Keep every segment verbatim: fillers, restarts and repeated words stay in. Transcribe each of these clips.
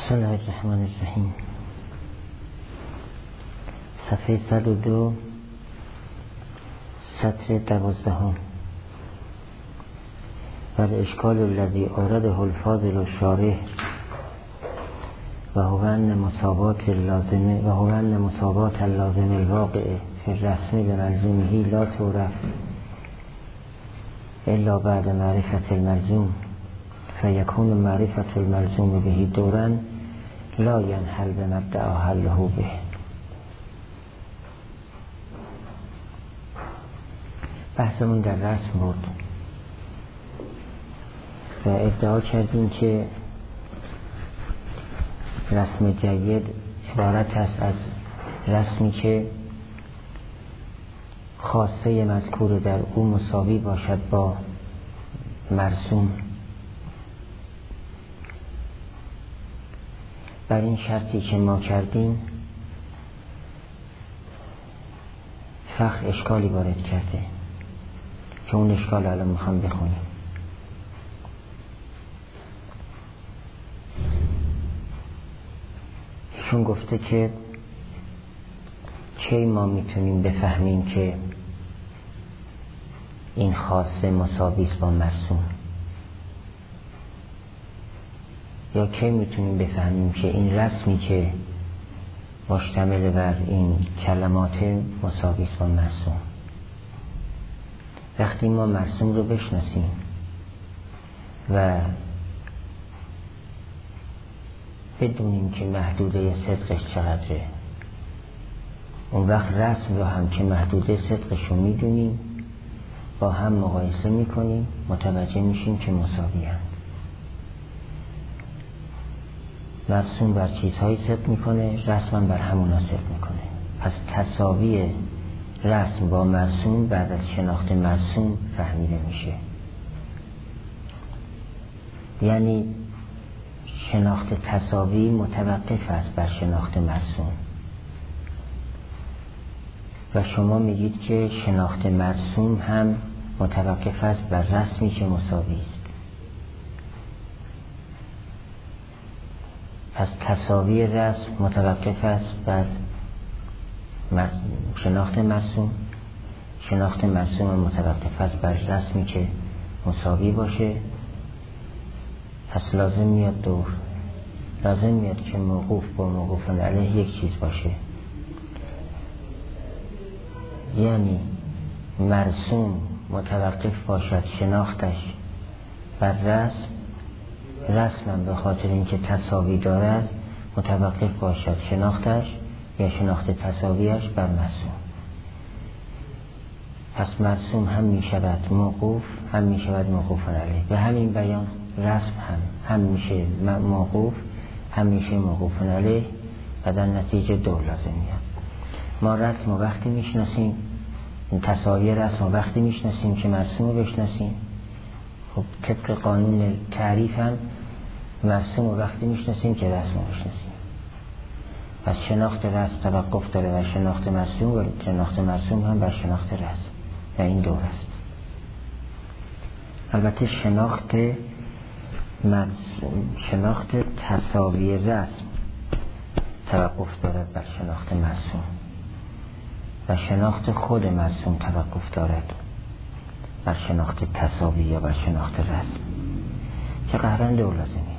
بسم الله الرحمن الرحیم. صفحه صد و دو، سطر دوازدهم. و الاشکال الذی آورده الفاضل الشارح و هو ان مساوات اللازمه و هو ان مساوات اللازم الواقع فی الرسم بملزومه لا تعرف الا بعد معرفت الملزوم فیکون معرفت الملزوم به دورا لا ینحل بمبدأ حله به. بحثمون در رسم بود و ادعا کردیم که رسم جید عبارت است از رسمی که خاصه مذکور در او مساوی باشد با مرسوم. بر این شرطی که ما کردیم فخر اشکالی وارد کرده که اون اشکال الان میخوام بخونیم. ایشون گفته که کی ما میتونیم بفهمیم که این خاصه مساوی است با مرسوم، یا کی میتونیم بفهمیم که این رسمی که مشتمل بر این کلمات مساوی است با مرسوم؟ وقتی ما مرسوم رو بشناسیم و بدونیم که محدوده صدقش چقدره، اون وقت رسم رو هم که محدوده صدقش رو میدونیم با هم مقایسه میکنیم، متوجه میشیم که مساوی هست. مرسوم بر چیزهایی صدق میکنه، رسم هم بر همونا صدق میکنه. پس تساوی رسم با مرسوم بعد از شناخت مرسوم فهمیده میشه. یعنی شناخت تساوی متوقف است بر شناخت مرسوم و شما میگید که شناخت مرسوم هم متوقف است بر رسمی که مساوی است. پس تساوی رسم متوقف است بر شناخت مرسوم، شناخت مرسوم متوقف است بر رسمی که مساوی باشه. پس لازم میاد دور لازم میاد که موقوف با موقوف علیه یک چیز باشه. یعنی مرسوم متوقف باشد شناختش بر رسم، رسمم به خاطر اینکه تساوی دارد متوقف باشد شناختش یا شناخت تساویش بر مرسوم. پس مرسوم هم می شود موقوف هم می شود موقوف علیه. به همین بیان رسم هم هم میشه موقوف هم میشه موقوف علیه و در نتیجه دور لازم میاد. ما رسم و وقتی میشناسیم، تساوی رسم و وقتی میشناسیم که مرسوم رو بشناسیم. خب طبق قانون تعریف هم مرسوم و وقتی میشناسیم که رسم رو بشناسیم. پس شناخت رسم توقف داره و شناخت مرسوم و شناخت مرسوم هم بر شناخت رسم و این دور است. البته شناخت مرسوم، شناخت تساوی رسم توقف دارد بر شناخت مرسوم و شناخت خود مرسوم توقف دارد بر شناخت تساوی یا بر شناخت رسم که قهرن دور لازم میاد.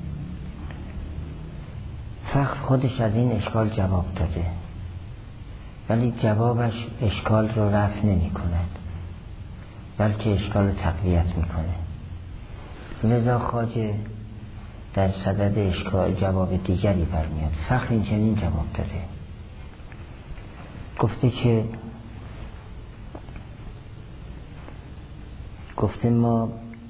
فخر خودش از این اشکال جواب داده ولی جوابش اشکال رو رفع نمی کند بلکه اشکال رو تقویت می کنه. لذا خواجه در صدد اشکال جواب دیگری برمیاد. فخر این چنین جواب داده، گفته که گفته ما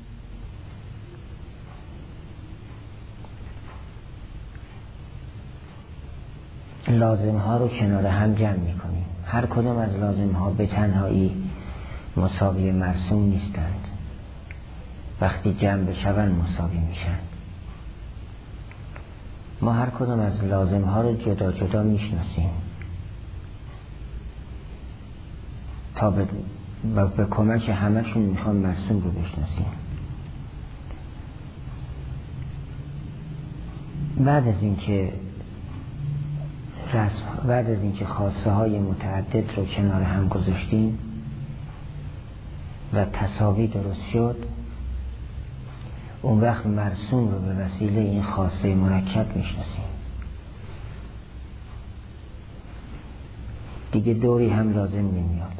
لازم ها رو کنار هم جمع می کنیم. هر کدام از لازم ها به تنهایی مساوی مرسوم نیستند، وقتی جمع بشوند مساوی میشن. ما هر کدام از لازم ها رو جدا جدا میشناسیم تا به, به کمک همشون میخوام مرسوم رو بشناسیم. بعد از اینکه رسم بعد از اینکه خواسته های متعدد رو کنار هم گذاشتیم و تساوی درست شد، اون وقت مرسوم رو به وسیله این خواسته مرکب میشناسیم. دیگه دوری هم لازم نمیاد.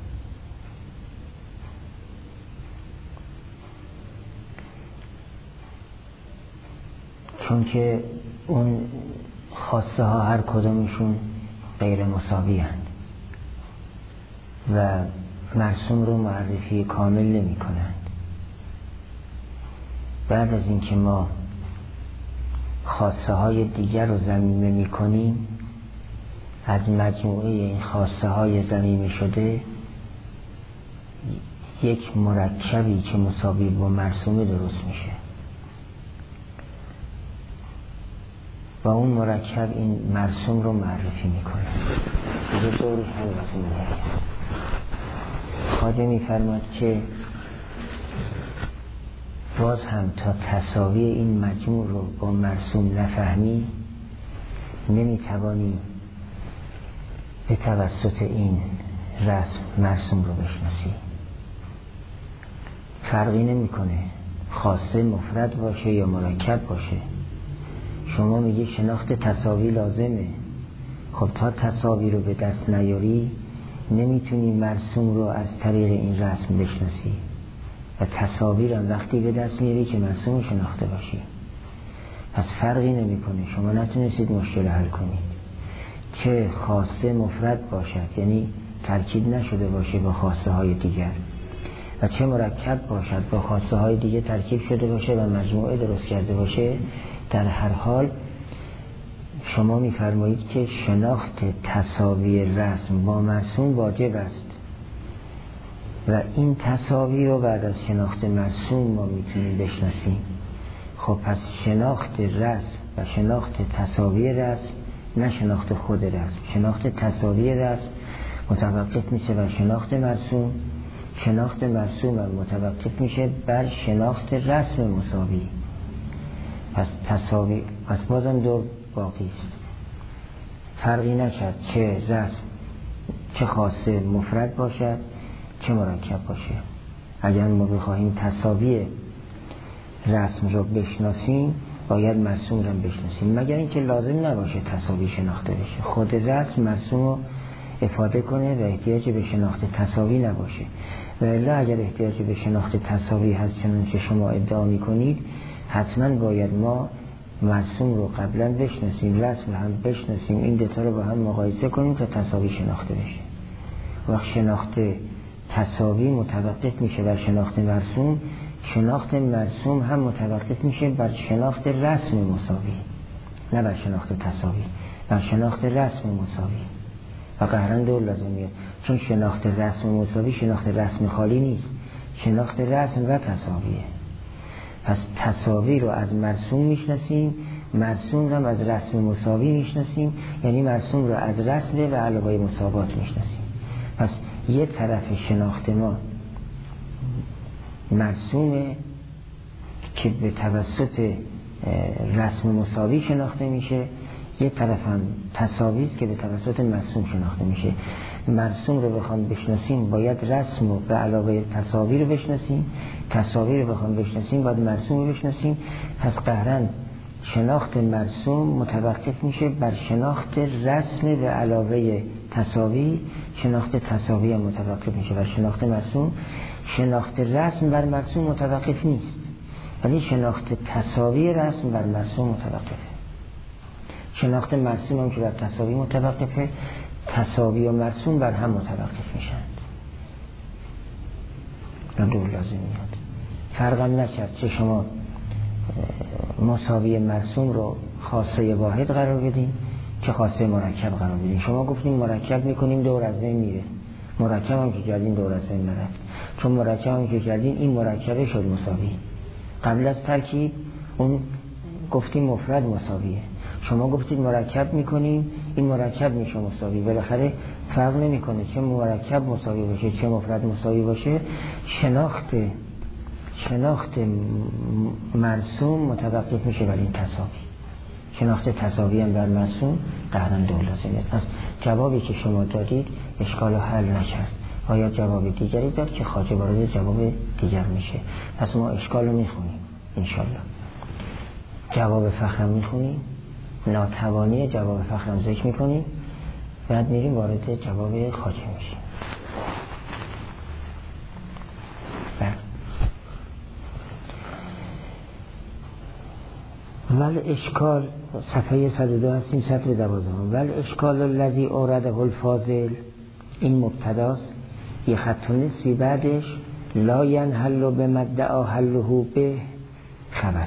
چون که اون خواسته ها هر کدومشون غیر مساوی هستند و مرسوم رو معرفی کامل نمی کنند. بعد از اینکه ما خواسته های دیگر رو ضمیمه می کنیم، از مجموعه این خواسته های ضمیمه شده یک مرکبی که مساوی با مرسومه درست میشه و اون مرکب این مرسوم رو معرفی میکنه. دیگه دوری هم لازم نیست. خواجه میفرماد که باز هم تا تساوی این مجموع رو با مرسوم نفهمی، نمیتوانی به توسط این رسم مرسوم رو بشناسی. فرقی نمیکنه خاصه مفرد باشه یا مرکب باشه. شما میگی شناخت تساوی لازمه، خب تا تساوی رو به دست نیاری نمیتونی مرسوم رو از طریق این رسم بشناسی و تساوی رو وقتی به دست میاری که مرسوم شناخته باشی. پس فرقی نمیکنه، شما نتونستید مشکل حل کنید. چه خاصه مفرد باشد، یعنی ترکیب نشده باشه با خواسته های دیگر، و چه مرکب باشد با خواسته های دیگه ترکیب شده باشه و مجموعه درست کرده باشه، در هر حال شما میفرمایید که شناخت تساوی رسم با مرسوم واجب است و این تساوی رو بعد از شناخت مرسوم ما میتونیم بشناسیم. خب پس شناخت رسم و شناخت تساوی رسم، نه شناخت خود رسم. شناخت تساوی رسم متوقف میشه بر شناخت مرسوم، شناخت مرسوم متوقف میشه بر شناخت رسم مساوی. پس تساوی، پس بازم دو باقی است. فرقی نکرد چه رسم چه خاصه مفرد باشد چه مرکب باشه. اگر ما بخواهیم تساوی رسم رو بشناسیم باید مرسوم رو بشناسیم، مگر اینکه لازم نباشه تساوی شناخته بشه. خود رسم مرسوم رو افاده کنه و احتیاج به شناخت تساوی نباشه. و الا اگر احتیاج به شناخت تساوی هست چنانچه شما ادعا میکنید، حتما باید ما مرسوم رو قبلا بشناسیم، رسم هم بشناسیم، این دوتا رو با هم مقایسه کنیم تا تساوی شناخته بشه. وقت شناخت تساوی متوقف میشه بر شناخت مرسوم، شناخت مرسوم هم متوقف میشه بر شناخت رسم مساوی، نه بر شناخت تساوی، بر شناخت رسم مساوی. و قهرن دور لازم میاد، چون شناخت رسم مساوی شناخت رسم خالی نیست، شناخت رسم و تساویه. پس تساوی رو از مرسوم میشناسیم، مرسوم رو از رسم مساوی میشناسیم، یعنی مرسوم رو از رسم و علاوه مساوات میشناسیم. پس یه طرف شناخت ما مرسومه که به توسط رسم مساوی شناخته میشه، یه طرف هم تساوی است که به توسط مرسوم شناخته میشه. مرسوم رو بخوام بشناسیم باید رسم رو به علاوه تساوی رو بشناسیم، تساوی رو بخوام بشناسیم باید مرسوم رو بشناسیم. پس قهرن شناخت مرسوم متوقف میشه بر شناخت رسم به علاوه تساوی، شناخت تساوی هم متوقف میشه بر شناخت مرسوم. شناخت رسم بر مرسوم متوقف نیست، ولی شناخت تساوی رسم بر مرسوم متوقفه. شناخت مرسوم هم که بر تساوی متوقفه، تساوی و مرسوم بر هم متوقف میشند. دور لازم میاد. فرقم نکرد چه شما مساوی مرسوم رو خاصه واحد قرار بدین چه خاصه مرکب قرار بدین. شما گفتین مرکب میکنیم دور از بین میره، مرکب هم که کردین دور از بین نرفت، چون مرکب هم که کردین این مرکبه شد مساوی. قبل از ترکیب اون گفتیم مفرد مساویه، شما گفتید مرکب میکنیم این مرکب میشه مساوی. بالاخره فرق نمیکنه چه مرکب مساوی باشه چه مفرد مساوی باشه، شناخت شناخت مرسوم متوقف میشه بر این تساوی. شناخت تساوی هم در مرسوم قطعاً دو لازمه. پس جوابی که شما دادید اشکال حل نکرد، باید جواب دیگری داد که خواجه وارد جواب دیگر میشه. پس ما اشکال رو میخونیم انشالله، جواب فخرم میخونیم، ناتوانی جواب فخرم ذکر میکنیم، بعد میریم وارد جواب خواجه میشیم. ول اشکال صفحه صد و دو هستیم، سطر دوازدهم. ول اشکال الذی اورده الفاضل، این مبتداست، یه خط نصفی بعدش لا ینحل بمدعا حله به خبره.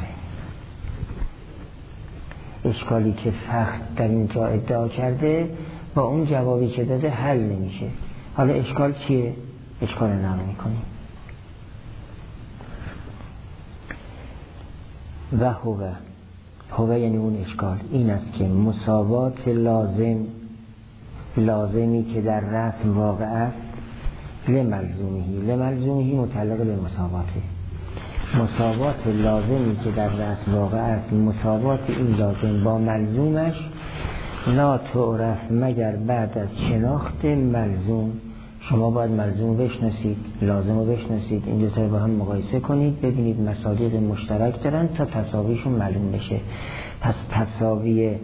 اشکالی که فخر در اینجا ادعا کرده با اون جوابی که داده حل نمیشه. حالا اشکال چیه؟ اشکال نقل میکنیم. و هو هو یعنی اون اشکال این است که مساوات لازم، لازمی که در رسم واقع است، لملزومهی، لملزومهی متعلق به مساواته، مساوات لازمی که در رسم واقع است، مساوات این لازم با ملزومش، لا تعرف مگر بعد از شناخت ملزوم. شما باید ملزوم بشناسید، لازم رو بشناسید، این دو تا با هم مقایسه کنید، ببینید مصادیق مشترک دارن تا تساویشون معلوم بشه. پس تساوی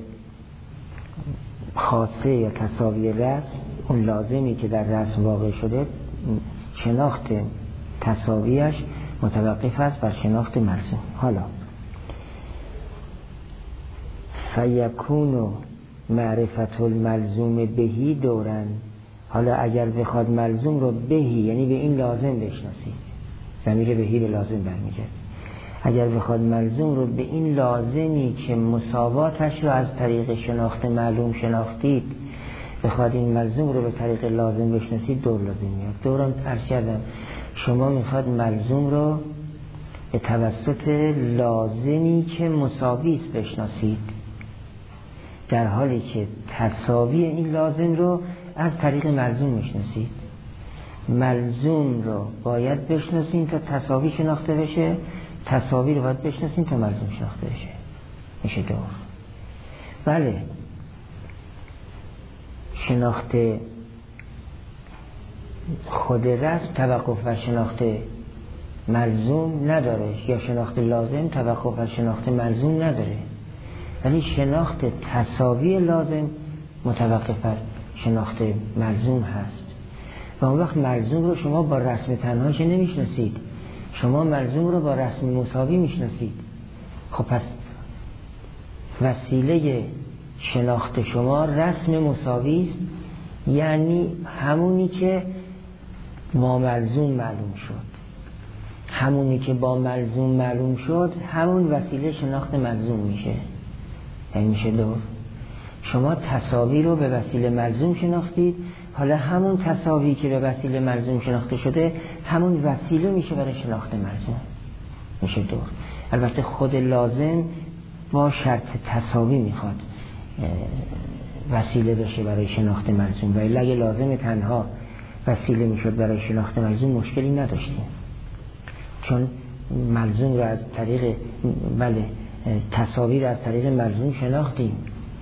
خاصه یا تساوی رسم، اون لازمی که در رسم واقع شده، شناخت تساویش متوقف است بر شناخت ملزوم. حالا فیکون معرفت الملزوم بهی دورن، حالا اگر بخواد ملزوم رو بهی یعنی به این لازم بشناسید، ضمیر بهی به لازم برمیگرده، اگر بخواد ملزوم رو به این لازمی که مساواتش رو از طریق شناخت معلوم شناختید، بخواد این ملزوم رو به طریق لازم بشناسید، دور لازم میاد. دورم عرض کردم شما میخواد ملزوم رو به توسط لازمی که مساوی است بشناسید، در حالی که تساوی این لازم رو از طریق ملزوم میشناسید. ملزوم رو باید بشناسید تا تساوی شناخته بشه، تساوی رو باید بشناسید تا ملزوم شناخته بشه. میشه دور. بله، شناخت خود رسم توقف بر شناخت ملزوم نداره، یا شناخت لازم توقف بر شناخت ملزوم نداره، ولی شناخت تساوی لازم متوقف بر شناخت ملزوم هست. و اون وقت ملزوم رو شما با رسم تنهاش نمیشناسید، شما ملزوم رو با رسم مساوی میشناسید. خب پس وسیله شناخت شما رسم مساوی است، یعنی همونی که با ملزوم معلوم شد، همونی که با ملزوم معلوم شد همون وسیله شناخت ملزوم میشه. یعنی میشه دور. شما تساوی رو به وسیله ملزوم شناختید، حالا همون تساوی که به وسیله ملزوم شناخته شده همون وسیله میشه برای شناخت ملزوم. میشه دور. البته خود لازم با شرط تساوی میخواد وسیله بشه برای شناخت ملزوم، ولی اگه لازم تنها وسیله میشد برای شناخت ملزوم مشکلی نداشتیم، چون ملزوم رو از طریق بله تساوی رو از طریق ملزوم شناختیم،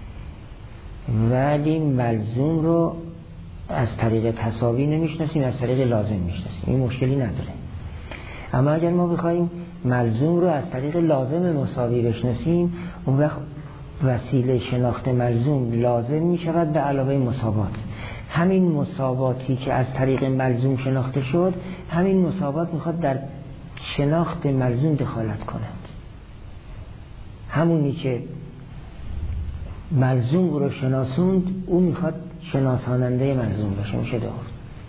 ولی ملزوم رو از طریق تساوی نمیشناسیم، از طریق لازم میشناسیم، این مشکلی نداره. اما اگر ما بخوایم ملزوم رو از طریق لازم مساوی بشناسیم، اون وقت وسیله شناخت ملزوم لازم میشود به علاوه مساوات. همین مساواتی که از طریق ملزوم شناخته شد، همین مساوات میخواد در شناخت ملزوم دخالت کند. همونی که ملزوم رو شناسوند، اون میخواد شناساننده ملزوم باشه. میشه دور.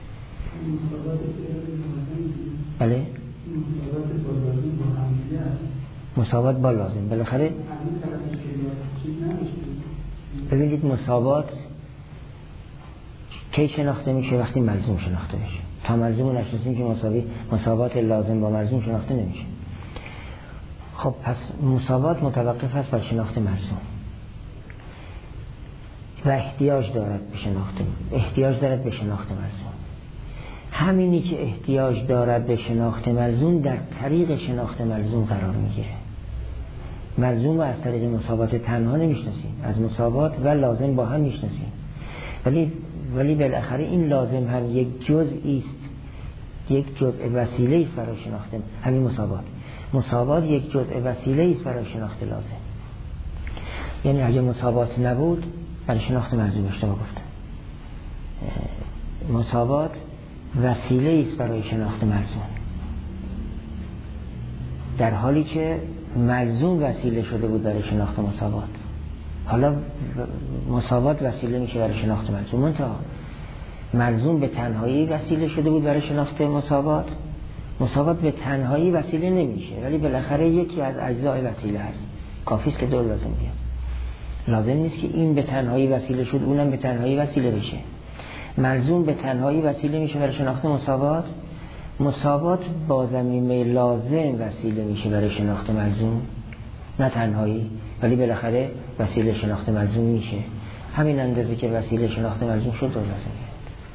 بله؟ مساوات با لازم بالاخره. ببینید مساوات کی شناخته میشه؟ وقتی ملزوم شناخته بشه. تا ملزوم نشناسیم که مساوی مساوات لازم با ملزوم شناخته نمیشه. خب پس مساوات متوقف است بر شناخت ملزوم و احتیاج دارد به شناخت احتیاج دارد به شناخت ملزوم. همینی که احتیاج دارد به شناخت ملزوم در طریق شناخت ملزوم قرار میگیره. ملزوم رو از طریق مساوات تنها نمیشناسیم، از مساوات و لازم با هم میشناسیم. ولی ولی بالاخره این لازم هم یک جزئی است، یک جزء وسیله است برای شناخت همین مساوات. مساوات یک جزء وسیله است برای شناخت لازم. یعنی اگه مساوات نبود برای شناخت ملزوم اشتباه گفتم. مساوات وسیله است برای شناخت ملزوم، در حالی که ملزوم وسیله شده بود برای شناخت مساوات. حالا مساوات وسیله میشه برای شناخت ملزوم، منتها ملزوم به تنهایی وسیله شده بود برای شناخت مساوات. مساوات به تنهایی وسیله نمیشه، ولی بالاخره یکی از اجزای وسیله هست. کافی است که دو لازم بیاد. لازم نیست که این به تنهایی وسیله شد اونم به تنهایی وسیله بشه. ملزوم به تنهایی وسیله میشه برای شناخت مساوات، مساوات با ضمیمه لازم وسیله میشه برای شناخت ملزوم، نه تنهایی، ولی بالاخره وسیله شناخت ملزوم میشه. همین اندازه که وسیله شناخت ملزوم شد دو لازم میاد.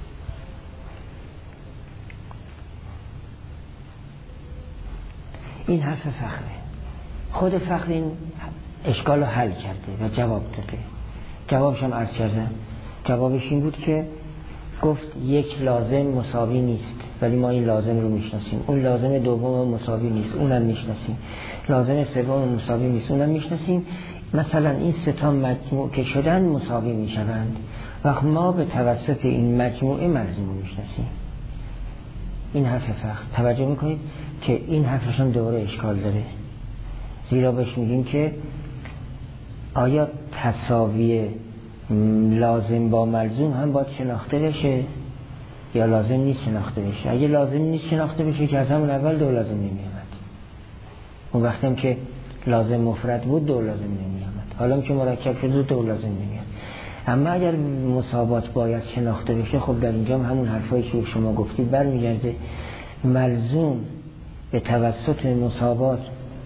این حرف فخره. خود فخر این اشکال رو حل کرده و جواب داده. جوابش هم عرض کردم. جوابش این بود که گفت یک لازم مساوی نیست، ولی ما این لازم رو میشناسیم. اون لازم دوم مساوی نیست، اونم میشناسیم. لازم سوم مساوی نیست، اونم میشناسیم. مثلا این سه تا مجموع که شدن مساوی میشوند، وقت ما به توسط این مجموعه ملزوم رو میشناسیم. این حرف فخر. توجه میکنید که این حرفش هم دوباره اشکال داره، زیرا بهش میگیم که آیا تساوی لازم با ملزوم هم باید شناخته بشه یا لازم نیست شناخته بشه؟ اگه لازم نیست شناخته بشه که از همون اول دو لازم نمیامد. اون وقتی هم که لازم مفرد بود دو لازم نمیامد، حالا که مرکب شده دو لازم نمیاد. اما اگر مساوات باید شناخته بشه، خب در اینجا هم همون حرفایی که شما گفتید برمیگرده. ملزوم به توسط مساوات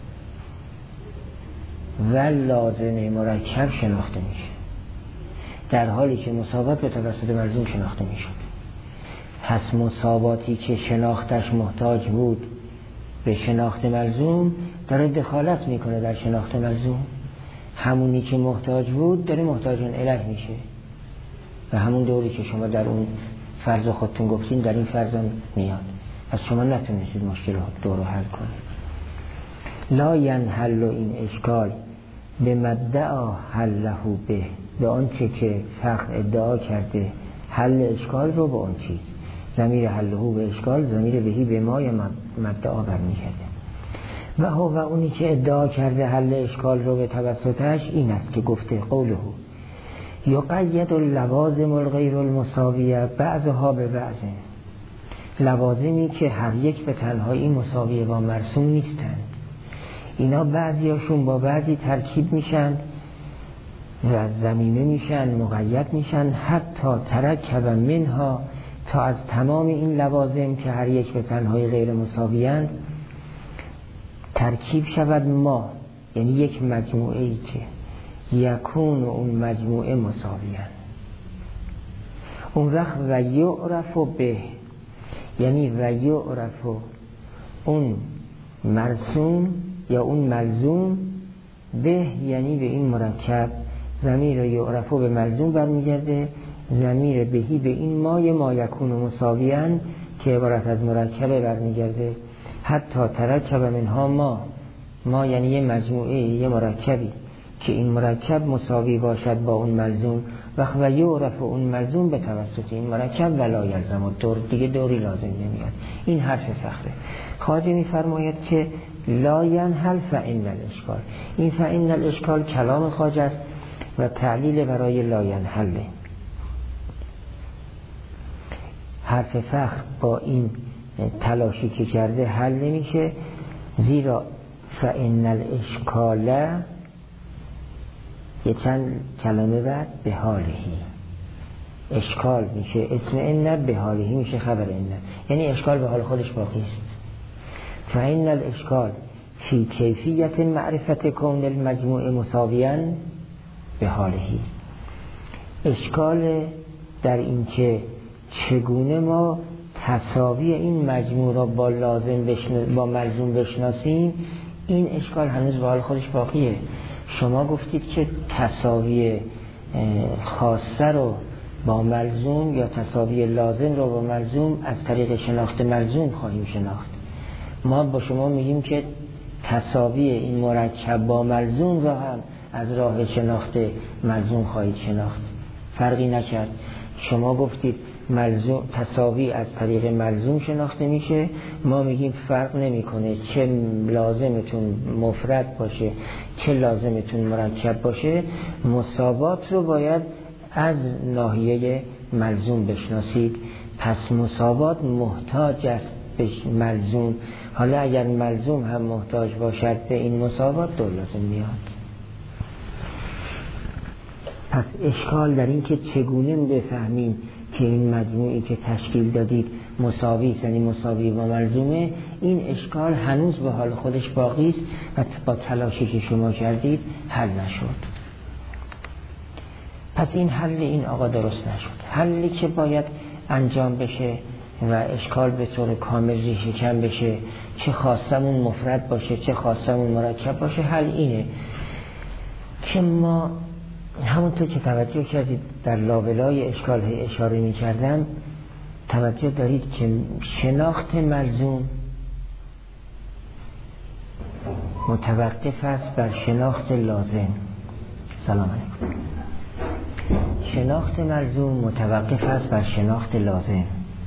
و لازم مرکب شناخته میشه، در حالی که مساوات به توسط ملزوم شناخته میشد. پس مساواتی که شناختش محتاج بود به شناخت ملزوم داره دخالت میکنه در شناخت ملزوم. همونی که محتاج بود داره محتاجون اله میشه و همون دوری که شما در اون فرض خودتون گفتین در این فرض میاد. پس شما نتونستید مشکل دور رو حل کنید. لا ینحل این اشکال به مدعا حله به، به آنچه که فخر ادعا کرده حل اشکال رو به اون چیز. ضمیر حله به اشکال ضمیر بهی به ما یا مدعا برمیگرده. و هو و اونی که ادعا کرده حل اشکال رو به توسطش این است که گفته قوله یقید اللوازم الغیر المساویه بعضها به بعض، لوازمی که هر یک به تنهایی مساویه با مرسوم نیستند، اینا بعضیاشون با بعضی ترکیب میشن و ضمیمه میشن، مقید میشن، حتی ترکب منها، تا از تمام این لوازم که هر یک به تنهایی غیر مساویند ترکیب شود ما، یعنی یک مجموعه ای که یکون و اون مجموعه مساویند. اون وقت و یعرف به، یعنی و یعرف اون مرسوم یا اون ملزوم به، یعنی به این مرکب. ضمیر یعرف به ملزوم برمیگرده، ضمیر بهی به این مای ما یکون و مساویان که عبارت از مرکبه برمیگرده. حتی ترکب منها ما، ما یعنی یه مجموعه، یه مرکبی که این مرکب مساوی باشد با اون ملزوم. و یعرف اون ملزوم به توسط این مرکب ولا یلزم و دور دیگه دوری لازم نمیاد. این حرف فخره. خواجه میفرماید که لا ینحل فإن الاشکال، این فإن الاشکال کلام خواجه است و تعلیل برای لا ینحل. حرف فخر با این تلاشی که کرده حل نمیشه، زیرا فإن الاشکال یه چند کلمه بعد به حالهی، اشکال میشه اسم ان، به حالهی میشه خبر ان، یعنی اشکال به حال خودش باقی است. فإن الاشکال فی کیفیت معرفت کون المجموع مساویاً به حالهی، اشکال در این که چگونه ما تساوی این مجموع را با لازم بشن... با ملزوم بشناسیم، این اشکال هنوز به حال خودش باقیه. شما گفتید که تساوی خاصه رو با ملزوم یا تساوی لازم رو با ملزوم از طریق شناخت ملزوم خواهیم شناخت. ما با شما میگیم که تساوی این مرکب با ملزوم رو هم از راه شناخت ملزوم خواهید شناخت. فرقی نکرد. شما گفتید ملزوم تساوی از طریق ملزوم شناخته میشه، ما میگیم فرق نمیکنه چه لازمتون مفرد باشه چه لازمتون مرکب باشه، مساوات رو باید از ناحیه ملزوم بشناسید. پس مساوات محتاج است به ملزوم. حالا اگر ملزوم هم محتاج باشد به این مساوات دو لازم میاد. پس اشکال در این که چگونه بفهمیم که این مجموعی که تشکیل دادید مساوی است، یعنی مساوی با ملزومه، این اشکال هنوز به حال خودش باقی است و با تلاشی که شما کردید حل نشد. پس این حل این آقا درست نشد. حلی که باید انجام بشه و اشکال به طور کامل ریشه کن بشه، چه خواستمون مفرد باشه چه خواستمون مرکب باشه، حل اینه که ما همونطور که توجه کردید در لابلای اشکال اشاره می کردم، توجه دارید که شناخت ملزوم متوقف است بر شناخت لازم. سلام علیکم. شناخت ملزوم متوقف است بر شناخت لازم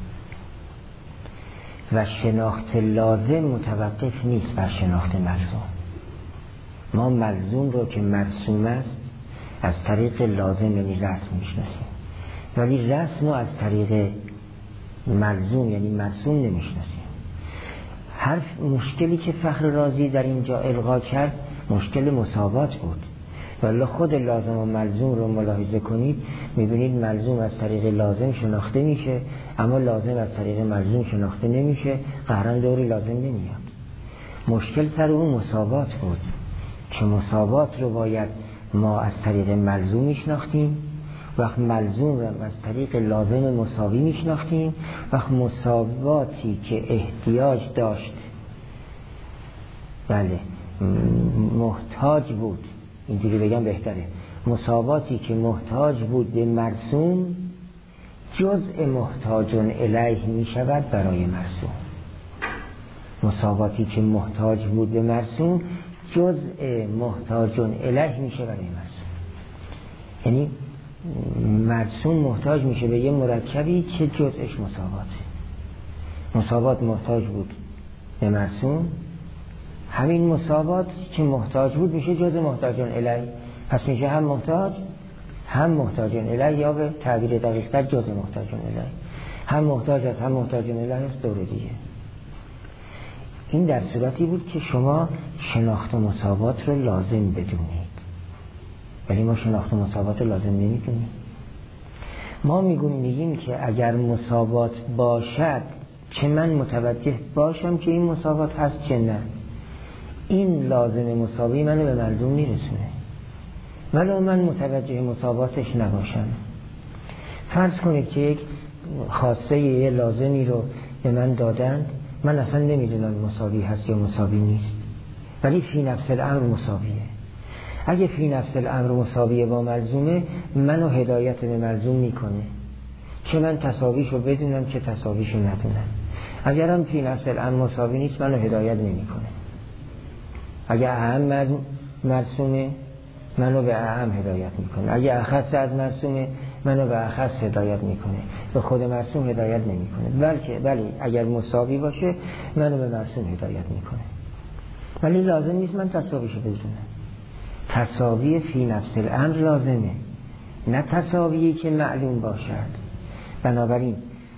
و شناخت لازم متوقف نیست بر شناخت ملزوم. ما ملزوم رو که مرسوم است از طریق لازم یعنی رسم میشناسیم، ولی رسم رو از طریق ملزوم یعنی مرسوم نمیشناسیم. حرف مشکلی که فخر رازی در اینجا القا کرد مشکل مساوات بود، ولی خود لازم و ملزوم رو ملاحظه کنید، میبینید ملزوم از طریق لازم شناخته میشه اما لازم از طریق ملزوم شناخته نمیشه، قهرن دوری لازم نمیاد. مشکل سر اون مساوات بود که مساوات رو باید ما از طریق ملزوم میشناختیم، وقت ملزوم رو از طریق لازم مساوی میشناختیم، وقت مساواتی که احتیاج داشت بله محتاج بود، اینجوری بگم بهتره، مساواتی که محتاج بود به مرسوم جزء محتاجون الیه می شود برای مرسوم. مساواتی که محتاج بود به مرسوم جزء محتاجون الیه می شود برای مرسوم. یعنی مرسوم محتاج میشه به یه مرکبی که جزءش مساواته. مساوات محتاج بود به مرسوم، همین مساوات که محتاج بود میشه جزء محتاجون الیه، پس میشه هم محتاج هم محتاجون الیه، یا به تعبیر دقیق‌تر جزء محتاجون الیه. هم محتاج است هم محتاجون الیه است، دور دیگه. این در صورتی بود که شما شناخت مساوات رو لازم بدونید، ولی ما شناخت مساوات رو لازم نمیدونیم. ما میگیم میگیم که اگر مساوات باشد چه من متوجه باشم که این مساوات هست چه نه، این لازم مساوی منو به ملزوم میرسونه ولو من متوجه مساواتش نباشم. فرض کنید که یک خاصه یه لازمی رو به من دادن، من اصلا نمیدونم مساوی هست یا مساوی نیست، ولی فی نفس الامر مساویه. اگه فی نفس الامر مساویه با ملزومه، منو هدایت به ملزوم میکنه که من تساویشو بدونم که تساویشو ندونم. اگرم فی نفس الامر مساوی نیست منو هدایت نمیکنه. اگه اهم مرسومه منو به اهم هدایت میکنه، اگه اخص از مرسومه منو به اخص هدایت میکنه، به خود مرسوم هدایت نمیکنه. بلکه ولی اگر مساوی باشه منو به مرسوم هدایت میکنه، ولی لازم نیست من تساویشو بدونم. تساوی فی نفس الامر لازمه، نه تساویی که معلوم باشد. بنابراین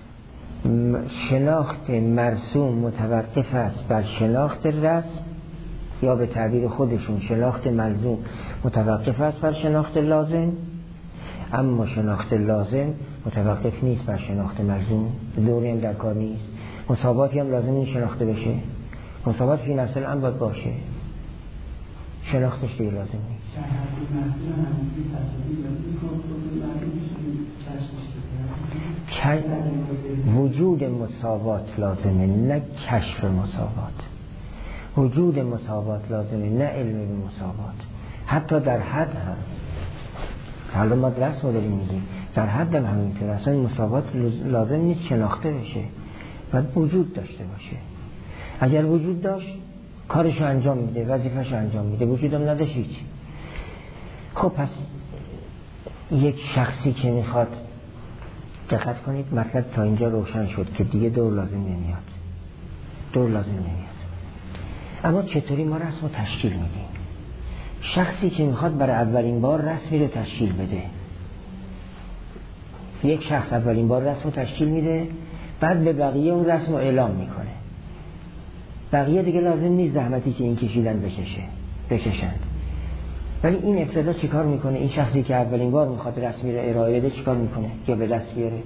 شناخت مرسوم متوقف است بر شناخت رسم، یا به تعبیر خودشون شناخت ملزوم متوقف است بر شناخت لازم، اما شناخت لازم متوقف نیست بر شناخت ملزوم. دوری هم در کار نیست. مساواتی هم لازم نیست شناخته بشه. مساوات فی نفس الامر باید باشه، شناختش دیگه لازم نیست. وجود مساوات لازمه، نه کشف مساوات. وجود مساوات لازمه، نه علم به مساوات. حتی در حد هم حالا ما درس ما داریم میگیم در حد هم همینطور، اصلا مساوات لازم نیست شناخته بشه، باید وجود داشته باشه. اگر وجود داشت کارشو انجام میده، وظیفه‌شو انجام میده، وجودم نداشت هیچ. خب پس یک شخصی که میخواد، دقت کنید مطلب تا اینجا روشن شد که دیگه دور لازم نمیاد، دور لازم نمیاد. اما چطوری ما رسم رو تشکیل میدیم؟ شخصی که میخواد برای اولین بار رسمی رو تشکیل بده، یک شخص اولین بار رسم رو تشکیل میده، بعد به بقیه اون رسم رو اعلام میکنه. بقیه دیگه لازم نیست زحمتی که این کشیدن بکشه بکشند. ولی این ابتدا چیکار میکنه؟ این شخصی که اولین بار میخواد رسمی رو ارائه بده چیکار میکنه یا به دست بیاره؟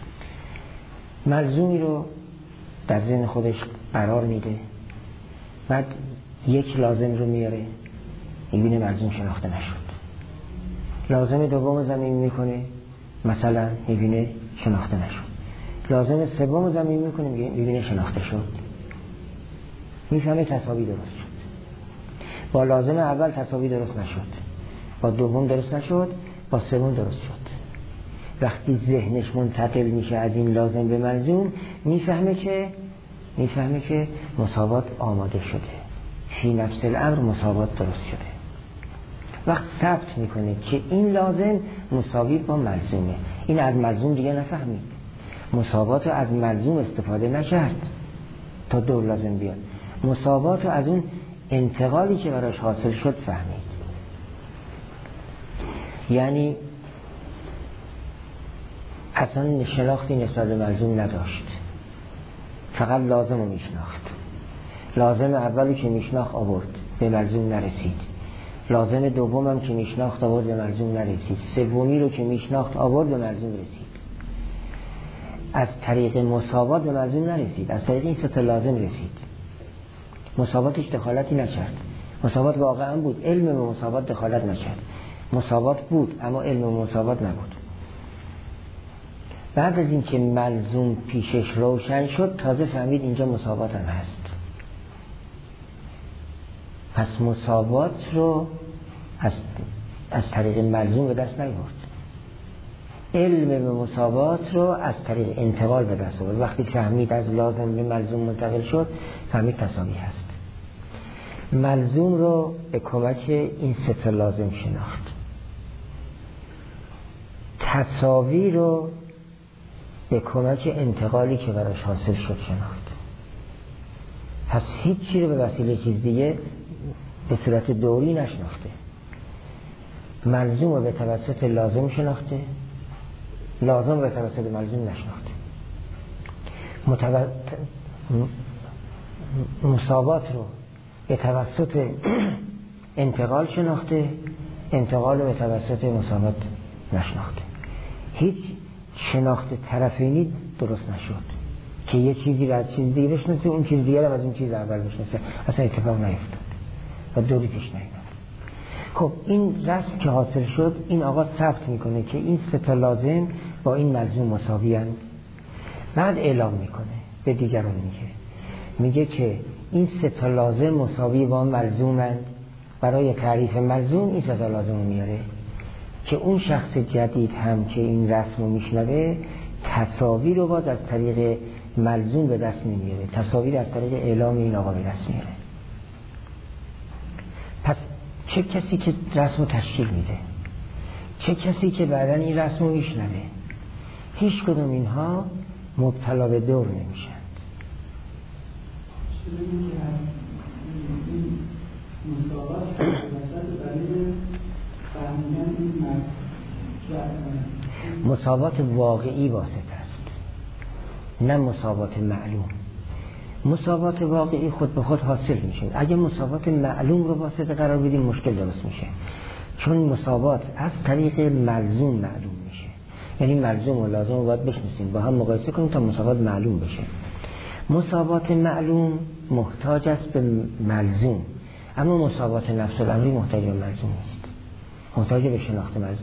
ملزومی رو در ذهن خودش قرار میده، بعد یک لازم رو میاره، میبینه ملزوم شناخته نشد. لازم دوم زمین میکنه، مثلا میبینه شناخته نشد. لازم سوم زمین میکنه، میبینه شناخته شد. میفهمه تساوی درست شد. با لازم اول تساوی درست نشد، با دوم درست نشد، با سوم درست شد. وقتی ذهنش منتقل میشه از این لازم به ملزوم، میفهمه که میفهمه که مساوات آماده شده، فی نفس الامر مساوات درست شده. وقت ثبت میکنه که این لازم مساوی با ملزومه، این از ملزوم دیگه نفهمید، مساوات رو از ملزوم استفاده نکرد تا دور لازم بیاد، مساوات رو از اون انتقالی که براش حاصل شد فهمید. یعنی اصلا شناختی نسبت به ملزوم نداشت، فقط لازم رو میشناخت. لازم اولی که میشناخت آورد، به ملزوم نرسید. لازم دومم که میشناخت آورد، به ملزوم نرسید. سومی رو که میشناخت آورد، به ملزوم رسید. از طریق مساوات به ملزوم نرسید، از طریق این سه تا لازم رسید. مساواتش دخالتی نکرد. مساوات واقعا بود، علم به مساوات دخالت نکرد. مساوات بود اما علم به مساوات نبود. بعد از این که ملزوم پیشش روشن شد، تازه فهمید اینجا مساوات هم هست. پس مساوات رو از, از طریق ملزوم به دست نیاورد. علم به مساوات رو از طریق انتقال به دست آورد. وقتی فهمید از لازم به ملزوم منتقل شد، فهمید تساوی هست. ملزوم رو به کمک این سه تا لازم شناخت. تساوی رو به کمک انتقالی که براش حاصل شد شناخت. پس هیچ چیزی رو به وسیله چیز دیگه به صورت دوری نشناخته. ملزوم رو به توسط لازم شناخته، لازم رو به توسط ملزوم نشناخته. متو... مساوات رو به توسط انتقال شناخته، انتقال رو به توسط مساوات نشناخته. هیچ شناخت طرفینی درست نشد که یه چیزی رو از چیز دیگه بشناسه، اون چیز دیگه رو از اون چیز اول بشناسه. اصلا اتفاق نیفتاد و دوری پیش نیامد. خب این رسم که حاصل شد، این آقا ثبت میکنه که این سه تا لازم با این ملزوم مساوی اند. بعد اعلام میکنه به دیگران، میگه میگه که این سه تا لازم مساوی با ملزوم اند. برای تعریف ملزوم این سه تا لازم رو میاره که اون شخص جدید هم که این رسم رو میشنوه، تساوی رو باز از طریق ملزوم به دست نمیاره، تساوی رو از طریق اعلام این آقا به دست میاره. پس چه کسی که رسم رو تشکیل میده، چه کسی که بعداً این رسم رو میشنوه، هیچ کدوم اینها مبتلا به دور نمیشن. مساوات واقعی واسطه است، نه مساوات معلوم. مساوات واقعی خود به خود حاصل میشه. اگه مساوات معلوم رو واسطه قرار بدیم مشکل درست میشه، چون مساوات از طریق ملزوم معلوم میشه. یعنی ملزوم و لازم رو باید بشناسیم، با هم مقایسه کنیم تا مساوات معلوم بشه. مساوات معلوم محتاج است به ملزوم، اما مساوات نفس الامری محتاج به ملزوم نیست، محتاج به شناخت ملزوم.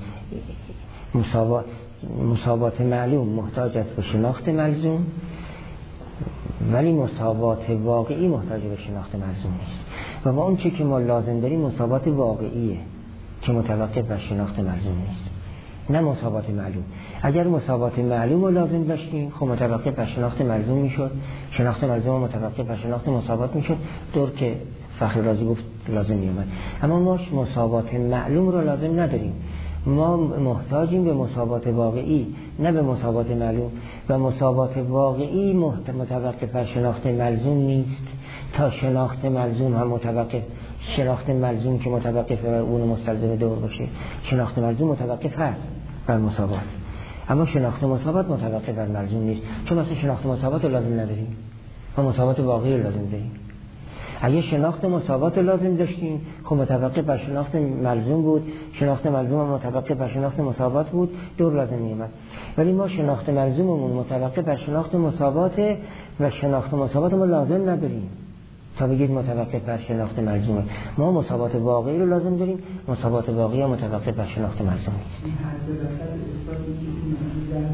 مساوات مساوات معلوم محتاج است به شناخت ملزوم ولی مساوات واقعی محتاج به شناخت ملزوم نیست و با اون چی که ما لازم داریم مساوات واقعیه که متوقف بر شناخت ملزوم نیست، نه مساوات معلوم. اگر مساوات معلوم رو لازم داشتیم خب متوقف بر شناخت ملزوم میشد، شناخت ملزوم متوقف بر شناخت مساوات میشد، دور که فخر رازی گفت لازم میومد. اما ما مساوات معلوم رو لازم نداریم، ما محتاجیم به مساوات واقعی نه به مساوات معلوم، و مساوات واقعی متوقف بر شناخت ملزوم نیست تا شناخت ملزوم هم متوقف، شناخت ملزوم که متوقف بر اون مستلزم دور باشه، شناخت ملزوم متوقف هست بر مساوات، اما شناخت مساوات متوقف بر ملزوم نیست، چون مثلا شناخت مساوات رو لازم نداریم و مساوات واقعی رو لازم داریم. اگه شناخت مساوات رو لازم داشتیم خب متوقف بر شناخت ملزوم بود، شناخت ملزوم هم متوقف بر شناخت مساوات بود، دور لازم میومد. ولی ما شناخت ملزوممون متوقف بر شناخت مساواته و شناخت مساوات ما لازم نداریم تا بگید متوقف بر شناخت ملزومه. ما مساوات واقعی رو لازم داریم، مساوات واقعی هم متوقف بر شناخت ملزوم نیست. این حد وسط اثبات میشه که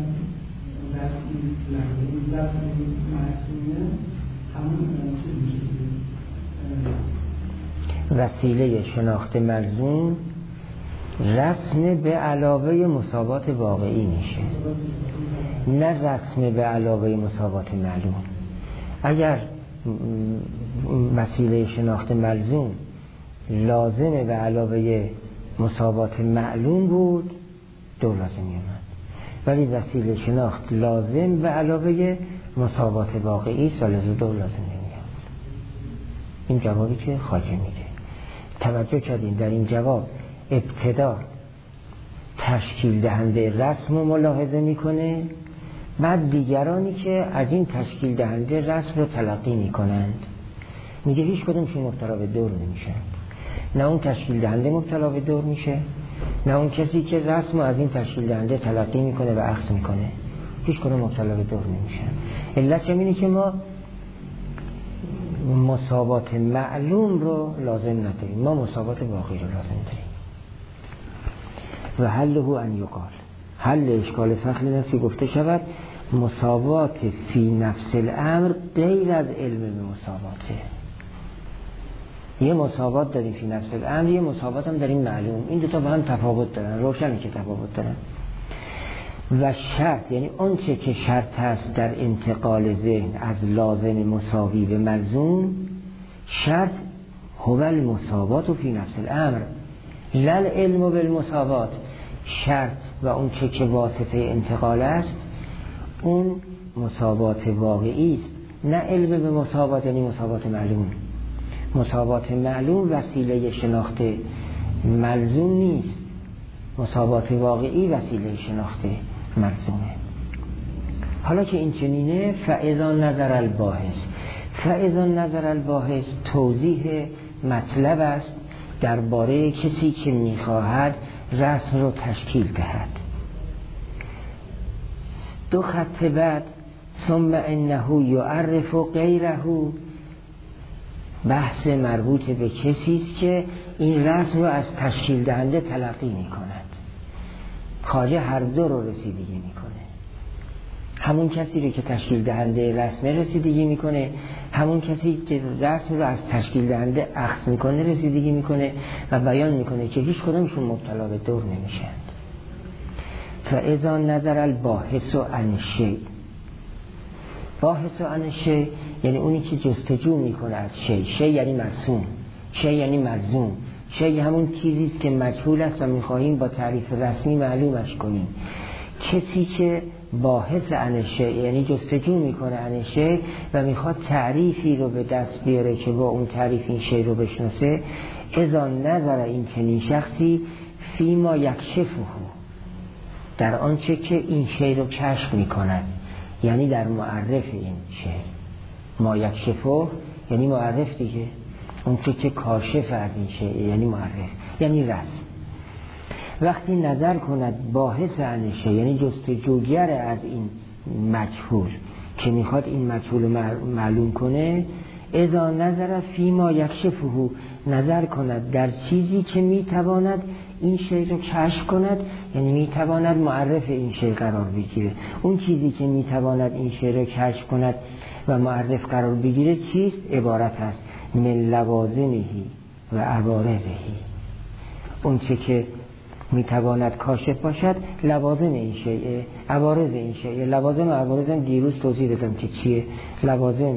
مثلا در این همون چیز میشه وسیله شناخت ملزوم رسم به علاوه مساوات واقعی میشه، نه رسم به علاوه مساوات معلوم. اگر وسیله شناخت ملزوم لازم به علاوه مساوات معلوم بود دو لازم میومد، ولی وسیله شناخت لازم به علاوه مساوات واقعی سالز دو لازم نمیاد. این جوابی که خواجه میده. توجه کردین در این جواب ابتدا تشکیل دهنده رسم رو ملاحظه میکنه، بعد دیگرانی که از این تشکیل دهنده رسم رو تلقی میکنند میگه هیچ کدومشون مبتلا به دور نمیشن، نه اون تشکیل دهنده مبتلا به دور میشه نه اون کسی که رسم رو از این تشکیل دهنده تلقی میکنه و اخذ میکنه، هیچ کدوم مبتلا به دور نمیشن. علت اینه که ما مساوات معلوم رو لازم نداریم، ما مساوات واقعی رو لازم داریم. و حله ان یقال، حل اشکال فخر نسی گفته شود مساوات فی نفس الامر غیر از علم به مساواته. یه مساوات داریم فی نفس الامر، یه مساوات هم داریم معلوم، این دوتا با هم تفاوت دارن، روشنه که تفاوت دارن. و شرط یعنی اون چه که شرط هست در انتقال ذهن از لازم مساوی به ملزوم، شرط هو المساوات فی نفس الامر لل علم بالمساوات. شرط و اون چه که واسطه انتقال است اون مساوات واقعی است، نه علم به مساوات یعنی مساوات معلوم. مساوات معلوم وسیله شناخت ملزوم نیست، مساوات واقعی وسیله شناخت ملزومه. حالا که این چنینه فاذا نظر الباحث، فاذا نظر الباحث توضیح مطلب است درباره کسی که میخواهد رسم رو تشکیل دهد. دو خط بعد ثم انه یعرف غیره، بحث مربوط به کسی است که این رسم رو از تشکیل دهنده تلقی می کند. خواجه هر دو رو رسیدگی می کنه، همون کسی رو که تشکیل دهنده رسم رسیدگی می کنه، همون کسی که رسم رو از تشکیل دهنده اخذ می کنه رسیدگی می کنه و بیان می کنه که هیچ کدامشون مبتلا به دور نمیشند. فاذا نظر الباحث عن الشیء، باحث عن الشیء یعنی اونی که جستجو میکنه از شیء، شیء یعنی مرسوم، شیء یعنی ملزوم، شیء همون چیزی است که مجهول است و میخواهیم با تعریف رسمی معلومش کنیم. کسی که باحث عن الشیء یعنی جستجو میکنه عن الشیء و میخواد تعریفی رو به دست بیاره که با اون تعریف این شیء رو بشناسه، اذا نظر این چنین شخصی فیما یکشفه، در آنچه که این شیء رو کشف میکند، یعنی در معرف این شیء. ما یکشفه یعنی معرف دیگه، اون که کاشف از این شیء یعنی معرف، یعنی رسم. وقتی نظر کند باحث عن الشیء یعنی جستجوگر از این مجهول که میخواد این مجهول معلوم کنه، اذا نظر فی ما یکشفه، نظر کند در چیزی که میتواند این شی رو کشف کند، یعنی میتواند معرف این شی قرار بگیره. اون چیزی که میتواند این شی رو کشف کند و معرف قرار بگیره چیست؟ عبارت است من لوازمهی و عوارضهی. اون چه که میتواند کاشف باشد لوازم این شیء، عوارض این شیء. لوازم و عوارضم دیروز توضیح دادم که چیه. لوازم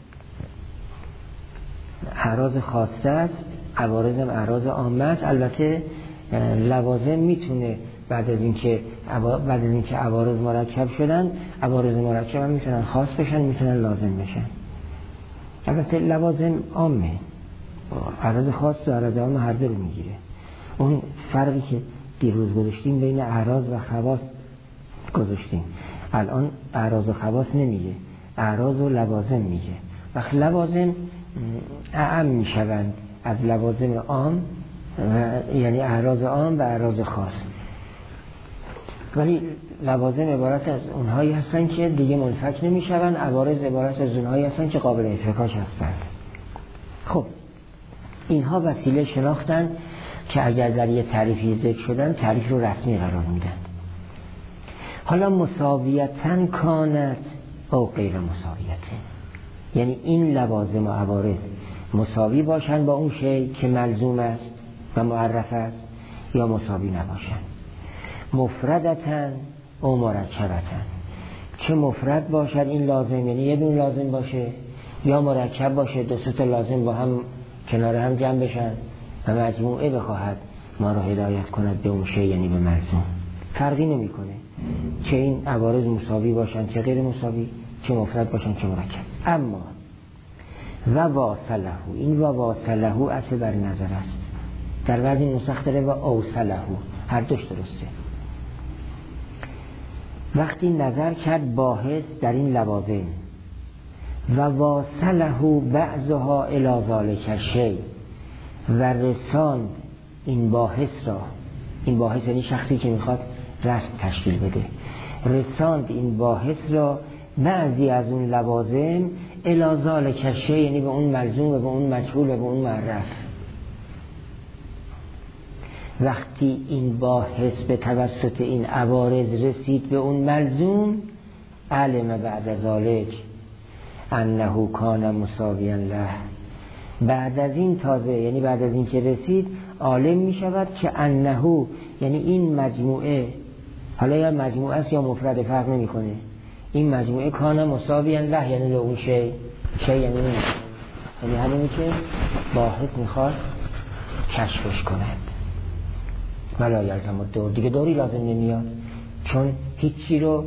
اعراض خاصه است، عوارضم اعراض عامه است. البته لوازم میتونه بعد از اینکه بعد از اینکه عوارض مرکب شدن، عوارض مرکب هم میتونن خاص بشن، میتونن لازم بشن. البته لوازم عامه، اعراض خاص و اعراض عامه هر دو رو میگیره. اون فرقی که دیروز گذاشتیم بین اعراض و خواص گذاشتیم، الان اعراض و خواص نمیگه، اعراض و لوازم میگه. وقت لوازم اعم میشوند از لوازم عام، یعنی اعراض عام و اعراض خاص. ولی لوازم عبارت از اونهایی هستن که دیگه منفک نمیشوند، عوارض عبارت از اونهایی هستن که قابل انفکاک هستند. خب اینها وسیله شناختن که اگر در یه تعریفی ذکر شدن تعریف رو رسمی قرار میدن. حالا مساویتن کانت او غیر مساویتن، یعنی این لوازم و عوارض مساوی باشن با اون شی که ملزوم است و معرف است، یا مساوی نباشن. مفردتن او مرکبتن، چه مفرد باشد این لازم، یعنی یه دون لازم باشه، یا مرکب باشه دو سه تا لازم با هم کنار هم جمع بشن و مجموعه بخواهد ما رو هدایت کند به اون شی، یعنی به ملزوم. فرقی نمیکنه چه این عوارض مساوی باشن چه غیر مساوی، چه مفرد باشن چه مرکب. اما و واصله، این و واصله اصل بر نظر است. در بعضی نسخ داره و اوصله، هر دوش درسته. وقتی نظر کرد باحث در این لوازم و واصله بعضها الی ذالک شی و رساند این باحث را، این باحث یعنی شخصی که میخواد رسم تشکیل بده، رساند این باحث را بعضی از اون لوازم الی ذالک شی، یعنی به اون ملزوم و به اون مجهول و به اون معرف. وقتی این باحث به توسط این عوارض رسید به اون ملزوم، علم بعد ذالک انه کان مساویا له، بعد از این تازه، یعنی بعد از این که رسید عالم می شود که انه، یعنی این مجموعه، حالا یا مجموعه است یا مفرد فرق نمی کنه، این مجموعه کان مساویا له، یعنی اون شی، شی یعنی نمی یعنی همینی که باحث می خواد کشفش کند. ولا یلزم الدور، دیگه دوری لازم نمیاد، چون هیچی رو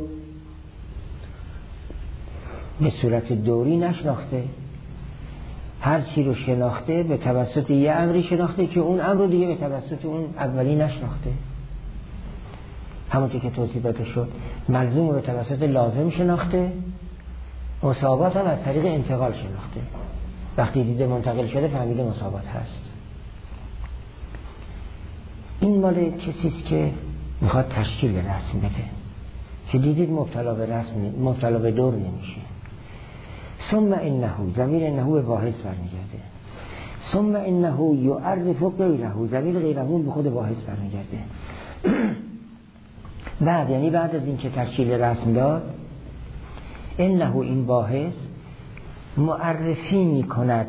به صورت دوری نشناخته، هر چی رو شناخته به توسط یه امری شناخته که اون امر رو دیگه به توسط اون اولی نشناخته. همونطور که توضیح داده شد، ملزوم رو توسط لازم شناخته، مساوات هم از طریق انتقال شناخته. وقتی دیده منتقل شده فهمیده مساوات هست. این مال کسیست که میخواد تشکیل رسم بده، که دیدید مبتلا به رسم، مبتلا به دور نمیشه. ثم انه، ضمیر انه به واحد برمیگرده. ثم انه یعرف غیره، ضمیر غیره به خود واحد برمیگرده. بعد یعنی بعد از این که تشکیل رسم داد، انه این واحد معرفی میکند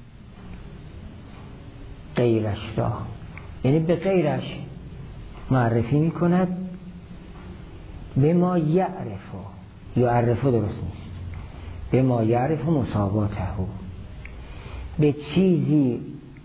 غیرش را، یعنی به غیرش معرفی میکند به ما یعرفه، یعرفه درست نیست، به ما یعرفه مساواته، به چیزی،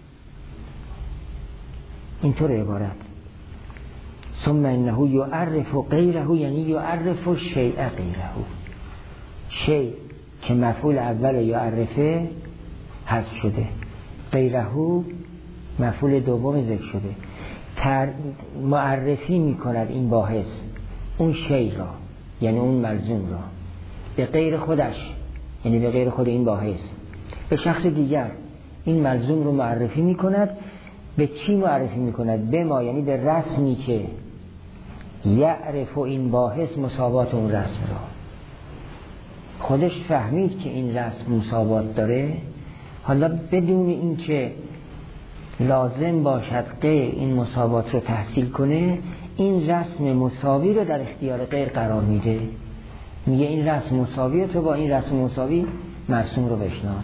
اینطور عبارت. ثم انه یعرف غیره، یعنی یعرف شیء غیره، شیء که مفعول اول یعرفه حذف شده، غیره مفعول دوم ذکر شده. تر معرفی میکند این باحث اون شی را، یعنی اون ملزوم را، به غیر خودش، یعنی به غیر خود این باحث، به شخص دیگر این ملزوم رو معرفی میکند. به چی معرفی میکند؟ به ما، یعنی به رسمی که یعرف این باحث مساوات اون رسم را. خودش فهمید که این رسم مساوات داره، حالا بدون این که لازم باشد غیر این مساوات رو تحصیل کنه، این رسم مساوی رو در اختیار غیر قرار میده. میگه این رسم مساوی، تو با این رسم مساوی مرسوم رو بشناس.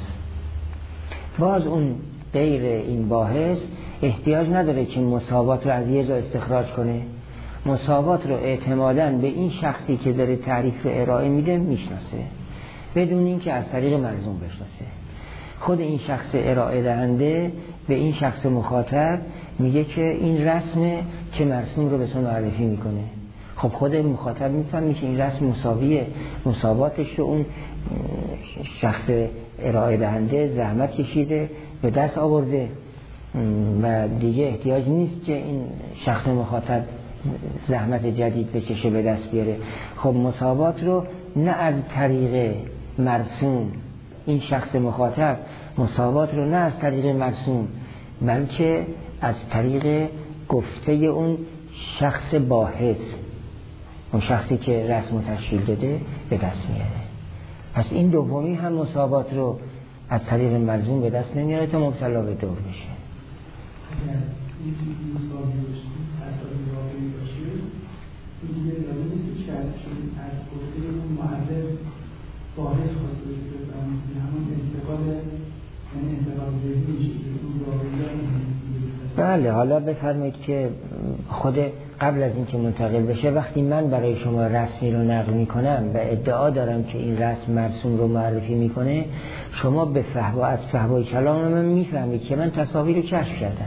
باز اون غیر این باحث احتیاج نداره که مساوات رو از یه جا استخراج کنه، مساوات رو اعتمالاً به این شخصی که داره تعریف رو ارائه میده میشناسه، بدون این که از طریق مرسوم بشناسه. خود این شخص ارائه دهنده به این شخص مخاطب میگه که این رسمه که مرسوم رو به تو معرفی میکنه. خب خود مخاطب میفهمی که این رسم مساویه، مساواتش رو اون شخص ارائه دهنده زحمت کشیده به دست آورده و دیگه احتیاج نیست که این شخص مخاطب زحمت جدید بکشه به دست بیاره. خب مساوات رو نه از طریق مرسوم، این شخص مخاطب مساوات رو نه از طریق مرسوم بلکه از طریق گفته اون شخص باحث، اون شخصی که رسم و تشکیل داده به دست میاره. پس این دومی هم مساوات رو از طریق مرسوم به دست نمیاره تا مبتلا به دور بشه. اگر این مساوی باشه، تصادی واقعی باشه، این دیگه لازم نیست که از گفته اون معرف باحث خواهد بشه، همون انتقال یعنی انتقال ذهنی میشه که اون واقعی. بله، حالا بفرمایید که خود قبل از این که منتقل بشه، وقتی من برای شما رسمی رو نقل میکنم و ادعا دارم که این رسم مرسوم رو معرفی میکنه، شما به فهم و از فهوای کلام من میفهمید که من تصاویر رو کشف کردم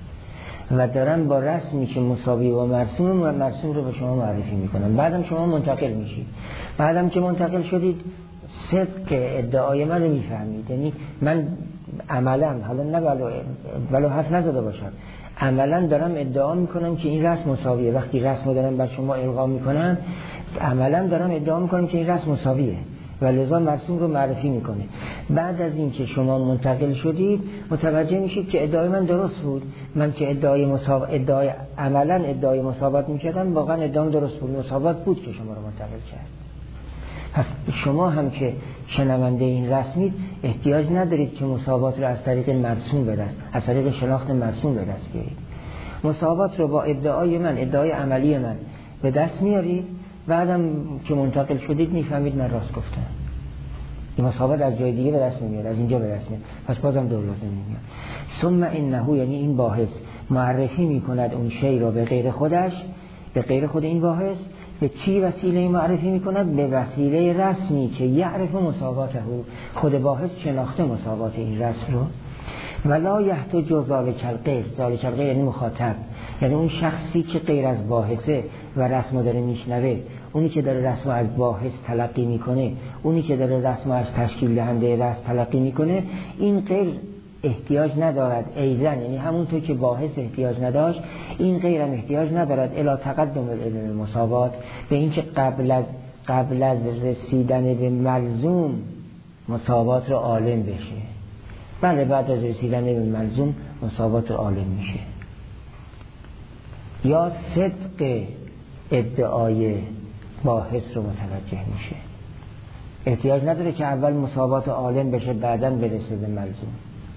و دارم با رسمی که مساوی و مرسوم و مرسوم رو به شما معرفی میکنم. بعدم شما منتقل میشید، بعدم که منتقل شدید صدق ادعای من رو میفهمید. یعنی من عملا، حالا نه ولو, ولو حرف نزده باشم، عملا دارم ادعا میکنم که این رسم مساویه. وقتی رسم رو دارم بر شما القا میکنم، عملا دارم ادعا میکنم که این رسم مساویه و لذا مرسوم رو معرفی میکنه. بعد از این که شما منتقل شدید متوجه میشید که ادعای من درست بود. من که ادعای مساو... ادعای عملا ادعای مساوات میکردم، واقعا ادعام درست بود، مساوات بود که شما رو منتقل کرد. پس شما هم که شنونده این رسمید احتیاج ندارید که مساوات رو از طریق مرسوم به دست، از طریق شناخت مرسوم به دست بیارید. مساوات رو با ادعای من، ادعای عملی من به دست میارید، بعدم که منتقل شدید میفهمید من راست گفتم. این مساوات از جای دیگه به دست نمیاد، از اینجا به دست میاد، پس بازم دور لازم نمیاد. ثم انه، یعنی این باحث معرفی میکند اون شی را به غیر خودش، به غیر خود این باحث به چی وسیله معرفی میکند؟ به وسیله رسمی که یعرف مساواته، خود باحث شناخته مساوات این رسم رو. ولا یحتاج ذالک الغیر، ذالک الغیر یعنی مخاطب، یعنی اون شخصی که غیر از باحثه و رسم داره میشنوه، اونی که داره رسم از باحث تلقی میکنه، اونی که داره رسم از تشکیل دهنده رسم تلقی میکنه، این غیر احتیاج ندارد ایزن، یعنی همونطور که باحث احتیاج نداشت، این غیر هم احتیاج ندارد الی تقدم العلم مساوات، به اینکه قبل از قبل از رسیدن به ملزوم مساوات رو عالم بشه. بله، بعد از رسیدن به ملزوم مساوات رو عالم میشه. یا صدق ادعای باحث رو متوجه میشه. احتیاج نداره که اول مساوات عالم بشه بعداً برسه به ملزوم،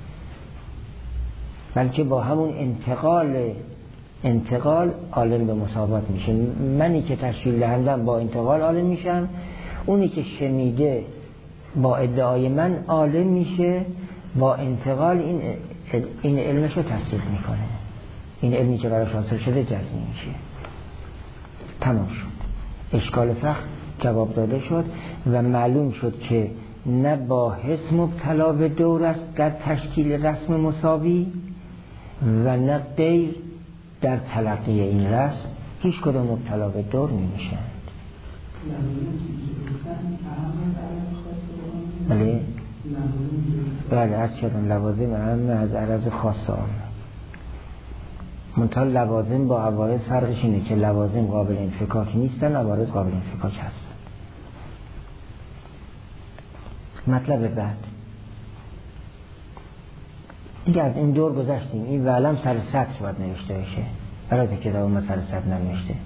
بلکه با همون انتقال انتقال عالم به مساوات میشه. منی که تشکیل دهندم با انتقال عالم میشم، اونی که شنیده با ادعای من عالم میشه، با انتقال این این علمشو تصدیق میکنه، این علمی که براش حاصل شده جزمی میشه. تمام شد، اشکال فقه جواب داده شد و معلوم شد که نه باحث مبتلا به دور است در تشکیل رسم مساوی و نه غیر در تلقی این رسم، هیچ کدام مبتلا به دور نمیشند. بله بله از شدن لوازم اهم از عرض خاص آن. منتها لوازم با عوارض فرقش اینه که لوازم قابل انفکاک نیستن، عوارض قابل انفکاک هستن. مطلب بعد دیگه از این دور گذشتیم. این علم سر سطر باید نوشته بشه، برای که کتاب ما سر سطر ننوشته.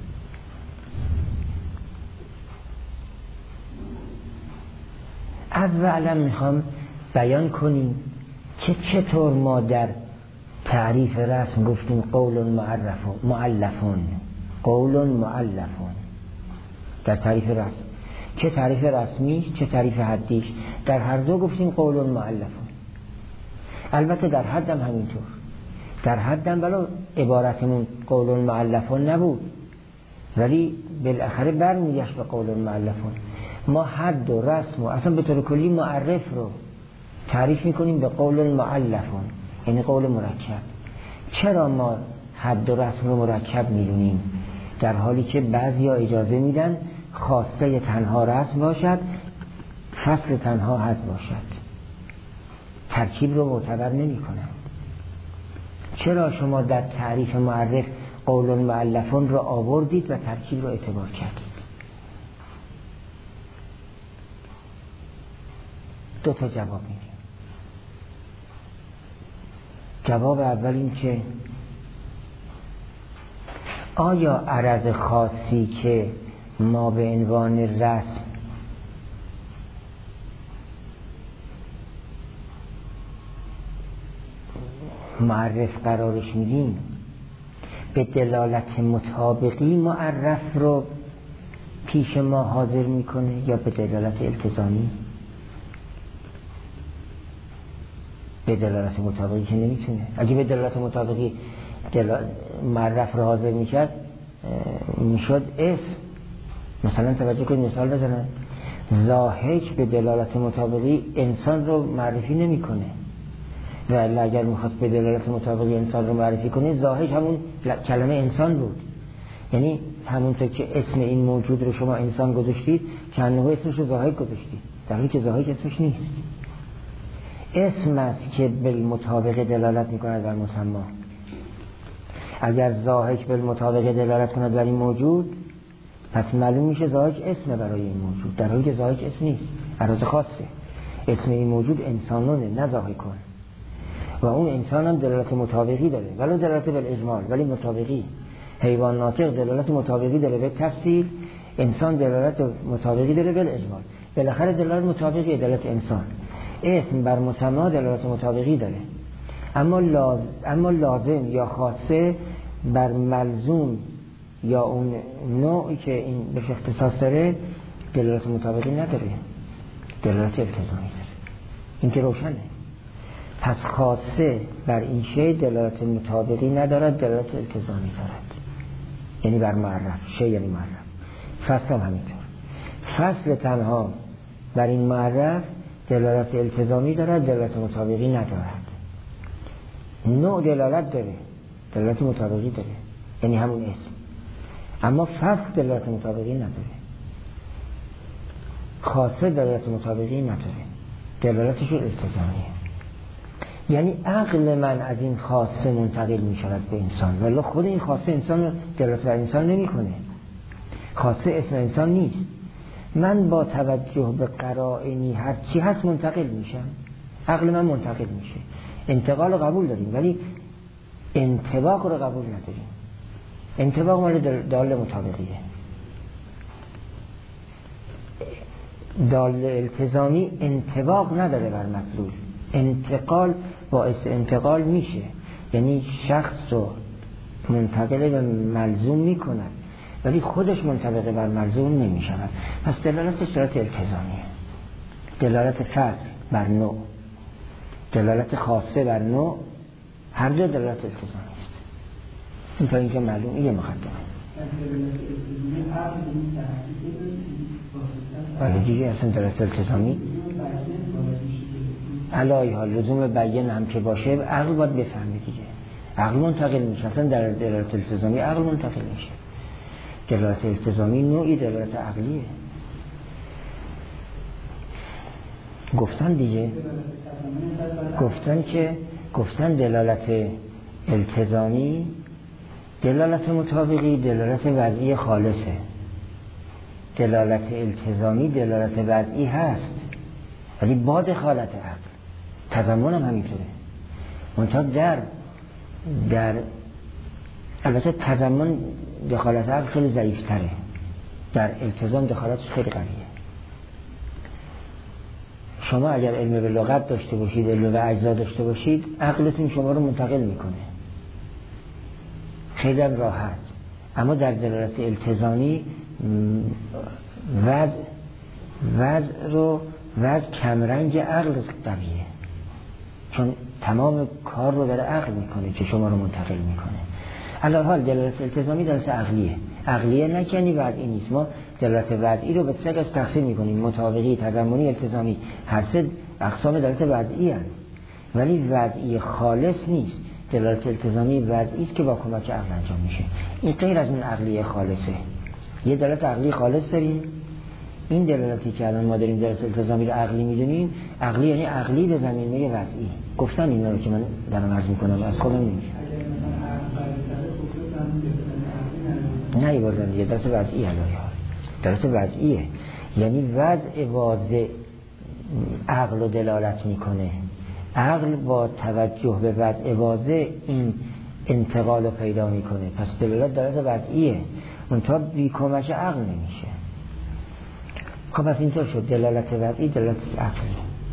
از علم میخوام بیان کنیم که چطور ما در تعریف رسم گفتیم قول معرف مؤلفون، قول مؤلفون در تعریف رسم، چه تعریف رسمی چه تعریف حدیش، در هر دو گفتیم قول مؤلفون. البته در حدم همینطور، در حدم ولو عبارتمون قول مؤلفون نبود ولی بالاخره برمیگشت به قول مؤلفون. ما حد و رسم و اصلا به طور کلی معرف رو تعریف میکنیم به قول مؤلفون، یعنی قول مرکب. چرا ما حد و رسم رو مرکب میدونیم در حالی که بعضیا اجازه میدن خاصه تنها رسم باشد، فصل تنها حد باشد، ترکیب رو معتبر نمی کنن؟ چرا شما در تعریف معرف قول المؤلفون رو آوردید و ترکیب رو اعتبار کردید؟ دو تا جواب میدیم. جواب اول این که آیا عرض خاصی که ما به عنوان رسم معرف قرارش میدیم به دلالت مطابقی معرف رو پیش ما حاضر میکنه یا به دلالت التزامی؟ به دلالت مطابقی که نمیتونه. اگه به دلالت مطابقی دلال... معرف رو حاضر میکرد میشد اسم. مثلا توجه کنید مثال بزنم، زاهج به دلالت مطابقی انسان رو معرفی نمیکنه، و اگر میخواست به دلالت مطابقی انسان رو معرفی کنه زاهج همون کلمه انسان بود. یعنی همونطور که اسم این موجود رو شما انسان گذاشتید چند نوع اسمش رو زاهج گذاشتید، در حالی که زاهج اسمش نیست. اسم است که بالمطابق دلالت میکند بر مسما. اگر زاهج بالمطابق دلالت کند بر این موجود پس معلوم میشه زاهج اسم برای این موجود، در حالی که زاهج اسم نیست، عرض خاصه. اسم این موجود انسانونه، نه زاهج کن. و اون انسان هم دلالت مطابقی داره، ولو دلالت بالاجمال ولی مطابقی. حیوان ناطق دلالت مطابقی داره به تفصیل، انسان دلالت مطابقی داره بالاجمال. بالاخره دلالت مطابقی دلالت انسان. اسم بر مسما دلالت مطابقی داره، اما لازم, اما لازم یا خاصه بر ملزوم یا اون نوعی که این بهش اختصاص داره دلالت مطابقی نداره، دلالت التزامی داره. این که روشنه. پس خاصه بر این شی دلالت مطابقی ندارد، دلالت التزامی دارد، یعنی بر معرف. شی یعنی معرف. فصل هم همینطور. فصل تنها بر این معرف دلالت التزامی دارد، دلالت مطابقی ندارد. نوع دلالت داره، دلالت مطابقی داره، یعنی همون اسم، اما فصل دلالت مطابقی نداره. خاصه دلالت مطابقی نداره، دلالتش التزامیه. یعنی عقل من از این خاصه منتقل می شود به انسان، ولی خود این خاصه انسان رو دلالت بر انسان نمی کنه. خاصه اسم انسان نیست. من با توجه به قرائنی هر چی هست منتقل میشم، عقل من منتقل میشه. انتقال رو قبول داریم ولی انطباق رو قبول نداریم. انطباق مال دال مطابقیه. دال التزامی انطباق نداره بر مطلوب. انتقال باعث انتقال میشه، یعنی شخص رو منتقل به ملزوم میکند ولی خودش منطبق بر ملزوم نمی شود. پس دلالتش دلالت التزامیه. دلالت فصل بر نوع، دلالت خاصه بر نوع، هر دو دلالت التزامی است. این تا اینجا معلوم. این یه مقدمه. ولی دیگه اصلا دلالت التزامی علایه ها لزوم بیان هم که باشه عقل باید بفهمه دیگه. عقل منتقل میشه. اصلا در دلالت التزامی عقل منتقل میشه. دلالت التزامی نوعی دلالت عقلیه. گفتن دیگه گفتن که گفتن دلالت التزامی دلالت مطابقی دلالت وضعی خالصه، دلالت التزامی دلالت وضعی هست ولی با دخالت عقل. تضمن هم همینطوره، منتها در در البته تضمن دخالت عقل خیلی ضعیفتره، در التزام دخالتش خیلی قویه. شما اگر علم به لغت داشته باشید، علم به اجزا داشته باشید، عقلتون شما رو منتقل میکنه خیلی راحت. اما در دلالت التزامی وضع وضع رو وضع کمرنگ عقل قویه، چون تمام کار رو در عقل میکنه که شما رو منتقل میکنه. علاوه حال دلالت التزامی دلالت عقلیه. عقلیه نکنی وضعی نیست. ما دلالت وضعی رو به سه قسم تقسیم میکنیم: مطابقی، تضمنی، التزامی. هر سه اقسام دلالت وضعی هست، ولی وضعی خالص نیست. دلالت التزامی وضعی است که با کمک عقل انجام میشه. این غیر از اون عقلیه خالصه. یه دلالت عقلی خالص داریم. این دلالتی که الان ما داریم دلالت التزامی رو عقلی میدونیم، عقلی یعنی عقلی به زمینه وضعی. گفتم اینا رو که من دارم عرض میکنم، از خودم نمیشه. نه یه بردن دیگه دلالت وضعی هست. دلالت وضعیه یعنی وضع واضح عقل رو دلالت میکنه. عقل با توجه به وضع واضح این انتقال رو پیدا میکنه. پس دلالت دلالت وضعیه، منتها بی کمک عقل نمیشه. خب پس اینطور شد دلالت وضعی دلالت عقلی.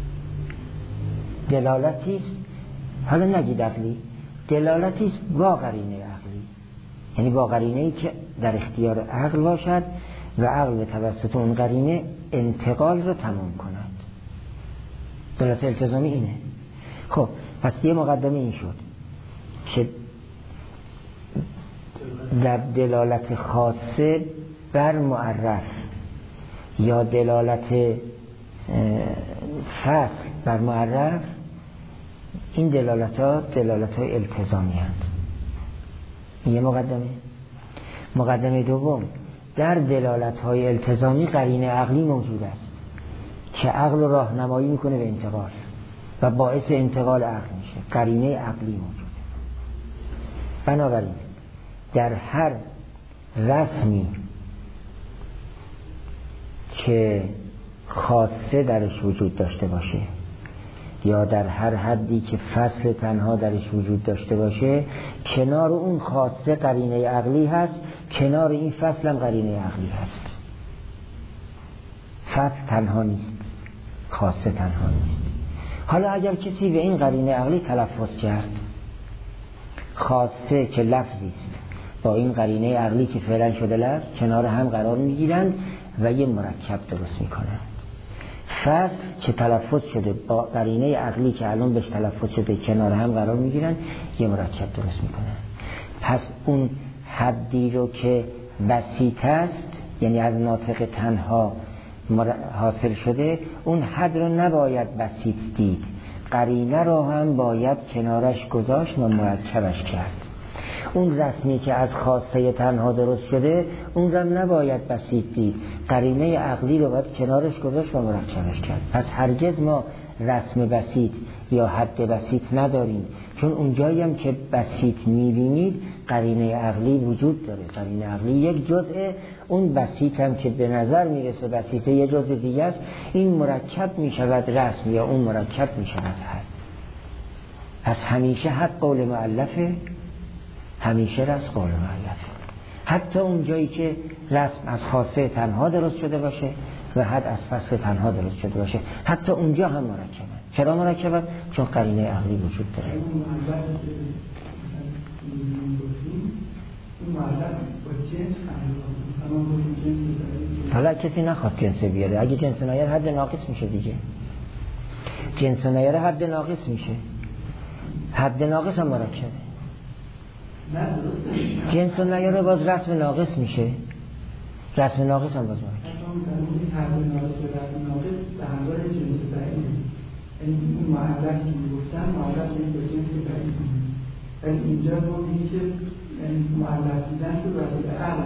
دلالتی است، حالا نگید عقلی، دلالتی است با قرینه عقلی، یعنی با قرینه‌ای که در اختیار عقل باشد و عقل به توسط اون قرینه انتقال رو تمام کند. دلالت التزامی اینه. خب پس یه مقدمه این شد که در دلالت خاصه بر معرف یا دلالت فصل بر معرف، این دلالت ها دلالت های التزامی هست. یه مقدمه. مقدمه دوم، در دلالت های التزامی قرینه عقلی موجود است که عقل راهنمایی میکنه به انتقال و باعث انتقال عقل میشه. قرینه عقلی موجوده. بنابراین در هر رسمی که خاصه درش وجود داشته باشه یا در هر حدی که فصل تنها درش وجود داشته باشه، کنار اون خاصه قرینه عقلی هست، کنار این فصل هم قرینه عقلی هست. فصل تنها نیست، خاصه تنها نیست. حالا اگر کسی به این قرینه عقلی تلفظ کرد، خاصه که لفظی است با این قرینه عقلی که فعلا شده لفظ کنار هم قرار میگیرند و یه مرکب درست میکنند. فصل که تلفظ شده با قرینه عقلی که الان بهش تلفظ شده کنار هم قرار میگیرن، یه مرکب درست میکنن. پس اون حدی رو که بسیط است، یعنی از ناطق تنها حاصل شده، اون حد رو نباید بسیط دید، قرینه رو هم باید کنارش گذاشت و مرکبش کرد. اون رسمی که از خاصه تنها درست شده، اون رو نباید بسیط دید، قرینه عقلی رو باید کنارش گذاشت و مرکبش کرد. پس هرگز ما رسم بسیط یا حد بسیط نداریم، چون اونجایی هم که بسیط میبینید قرینه عقلی وجود داره. قرینه عقلی یک جزء، اون بسیط هم که به نظر میرسه بسیطه یه جزء دیگه است. این مرکب میشود رسم یا اون مرکب میشود حد. پس همیشه حد قول مؤلفه، همیشه رسم قول مؤلفه. حتی اون جایی که رسم از خاصه تنها درست شده باشه و حد از فصل تنها درست شده باشه، حتی اونجا هم مرکبه. چرا مرکبه؟ چون قرینه عقلی وجود داره. حالا کسی نخواد جنس بیاره، اگه جنس نیاره حد ناقص میشه دیگه. جنس نیاره حد ناقص میشه، حد ناقص هم مرکبه. جنس نیاره باز رسم ناقص میشه، رسم ناقص هم باز مرکبه. این معرف که میگفتن معرف این به جنس بعید، ولی اینجا ما میگیم که معرف دیدن رو واسه عقل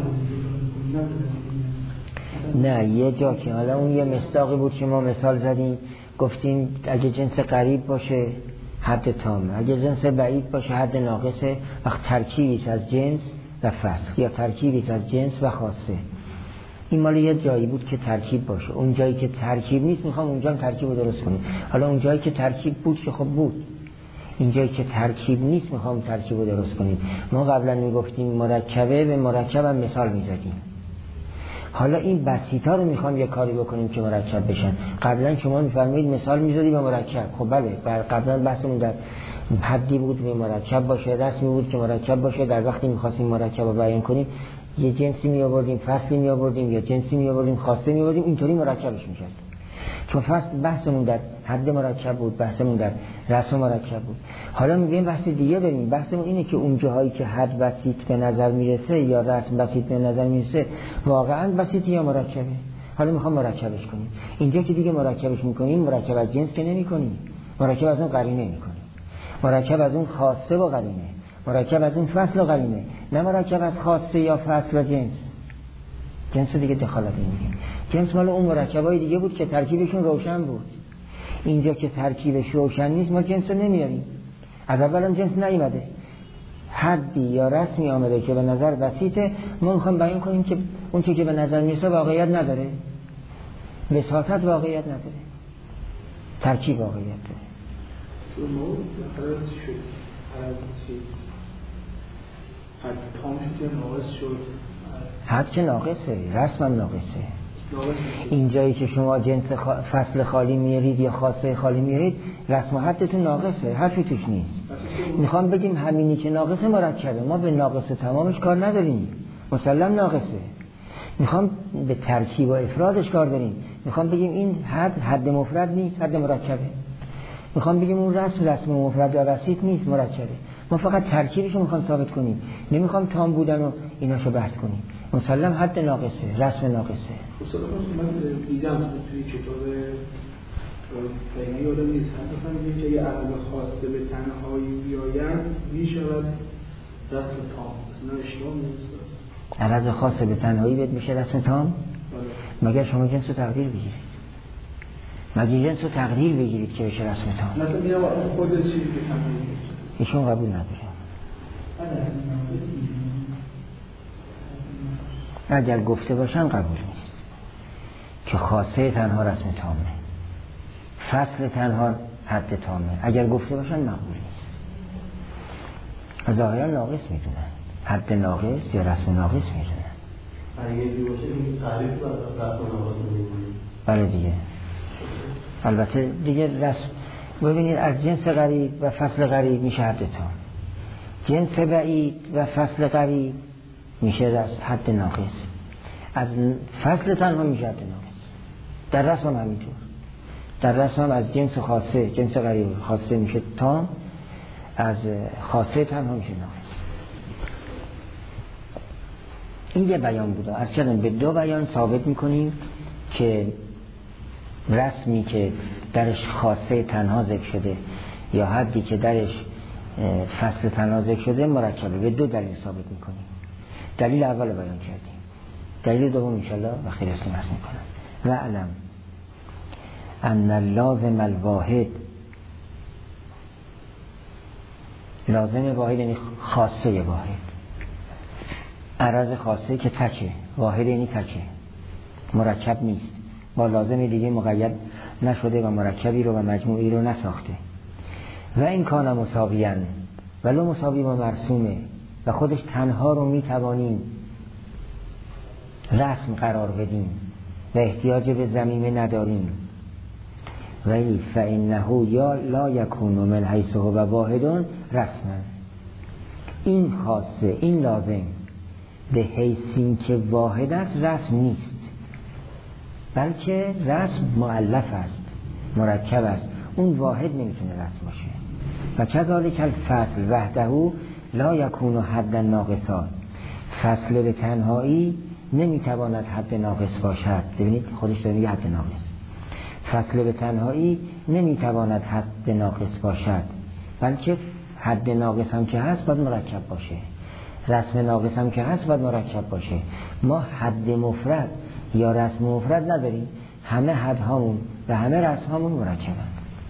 بودیم. نه یه جا که حالا اون یه مصداقی بود که ما مثال زدیم، گفتیم اگه جنس قریب باشه حد تام، اگه جنس بعید باشه حد ناقصه. وقت ترکیبی از جنس و فصل یا ترکیبی از جنس و خاصه، این مال یه جایی بود که ترکیب باشه. اون جایی که ترکیب نیست میخوام اونجا هم ترکیب رو درست کنیم. حالا اون جایی که ترکیب بود که خب بود، این جایی که ترکیب نیست میخوام ترکیب رو درست کنیم. ما قبلا میگفتیم مرکبه، به مرکب هم مثال میزدیم. حالا این بسیطا رو میخوام یه کاری بکنیم که مرکب بشن. قبلا شما میفرمایید مثال میزدی به مرکب، خب بله قبلا بحثمون در حدی بود که مرکب باشه، رسمی بود که مرکب باشه. در وقتی میخواستیم مرکب رو بیان کنیم یه جنسی می آوردیم، فصلی می آوردیم، یا جنسی می آوردیم، خواسته می آوردیم، اینطوری مرکبش میشد. چون فصل بحثمون در حد مرکب بود، بحثمون در رسم مرکب بود. حالا میگیم بحث دیگه داریم. بحثمون اینه که اون جاهایی که حد بسیط به نظر میرسه یا رسم بسیط به نظر میرسه واقعا بسیط یا مرکبه. حالا میخوام مرکبش کنیم. اینجا که دیگه مرکبش میکنیم مرکب از جنس که نمیکنیم، مرکب از اون قرینه میکنیم، مرکب از اون خاصه و قرینه، مرکب از اون فصل و قرینه، نه مرکب از خاصه یا فصل و جنس. جنس دیگه دخالت نمیگیم. جنس مال اون مرکبای دیگه بود که ترکیبشون روشن بود. اینجا که ترکیبش روشن نیست ما جنس رو نمیاریم. از اول هم جنس نیامده، حدی یا رسمی آمده که به نظر بسیطه، ما میخوایم بیان کنیم که اون که به نظر میرسه واقعیت نداره، بساطت واقعیت نداره، ترکیب واقعیت داره. تو نوع حالت شد حالت چیز حد تام شد یا ناقص شد؟ حد که ناقصه، رسم هم ناقصه. اینجایی که شما جنس فصل خالی میارید یا خاصه خالی میارید رسم و حدتون ناقصه، حرفی توش نیست. میخوام بگیم همینی که ناقصه مرکبه، ما به ناقصه تمامش کار نداریم، مسلم ناقصه. میخوام به ترکیب و افرادش کار داریم. میخوام بگیم این حد حد مفرد نیست، حد مرکبه. میخوام بگیم اون رسم رسم مفرد یا بسیط نیست، مرکبه. ما فقط ترکیبش رو میخوام ثابت کنیم، نمیخوام تام بودن و ایناشو بحث کنیم. مسلم حد ناقصه، رسم ناقصه. اصلا من دیدم توی کتاب پیمه یادم نیست حتی میگه که یه عمل خاصه به تنهایی بیاید میشود رسم تام. اصلا اشتباه نیست. عرض خاصه به تنهایی بیاد میشه رسم تام؟ مگر شما جنس رو تقدیر بگیرید، مگر جنس رو تقدیر بگیرید که بشه رسم تام. مثلا میگم خود چیزی که تنهایی ایشون قبول نداره. اگر گفته باشن قبول نیست که خاصه تنها رسم تامه، فصل تنها حد تامه. اگر گفته باشن مقبول نیست. ظاهرا ناقص میدونن، حد ناقص یا رسم ناقص میدونن. اگه اینجوری باشه این تعریف رو از رسم ناقص میدونن. بله دیگه. البته دیگه رسم ببینید از جنس غریب و فصل غریب میشه حد تام، جنس بعید و فصل غریب میشه رسم حد ناقص، از فصل تنها میشه حد ناقص. در رسم هم همینطور. در رسم هم از جنس خاصه، جنس غریب خاصه میشه تام، از خاصه تنها میشه ناقص. این یه بیان بوده. از کردن به دو بیان ثابت میکنیم که رسمی که درش خاصه تنها ذکر شده یا حدی که درش فصل تنها ذکر شده مرکبه. به دو دلیل ثابت میکنیم. دلیل اول بیان کردیم، دلیل دوم انشالله و خیلی اسم عرض میکنم. و علم ان لازم الواحد، لازم واحد یعنی خاصه واحد، عرض خاصه که تکه، واحد یعنی تکه، مرکب نیست، با لازم دیگه مقید نشده و مرکبی رو و مجموعی رو نساخته. و این کان مساویان، ولو مساوی و مرسومه، و خودش تنها رو میتوانیم رسم قرار بدیم و احتیاج به ضمیمه نداریم. ولی فإنه یا لا یکون من حیث هو واحد رسما، این خاصه این لازم به حیث این که واحد است رسم نیست، بلکه رسم مؤلف است، مرکب است، اون واحد نمیتونه رسم باشه. و کذالک الفصل وحده لا یکون حد ناقصا، فصل به تنهایی نمیتواند حد ناقص باشد. ببینید خودش داره میگه حد ناقص، فصل به تنهایی نمیتواند حد ناقص باشد، بلکه حد ناقص هم که هست باید مرکب باشه، رسم ناقص هم که هست باید مرکب باشه. ما حد مفرد یا رسم مفرد نداریم، همه حد هامون و همه رسم هامون مرکبن.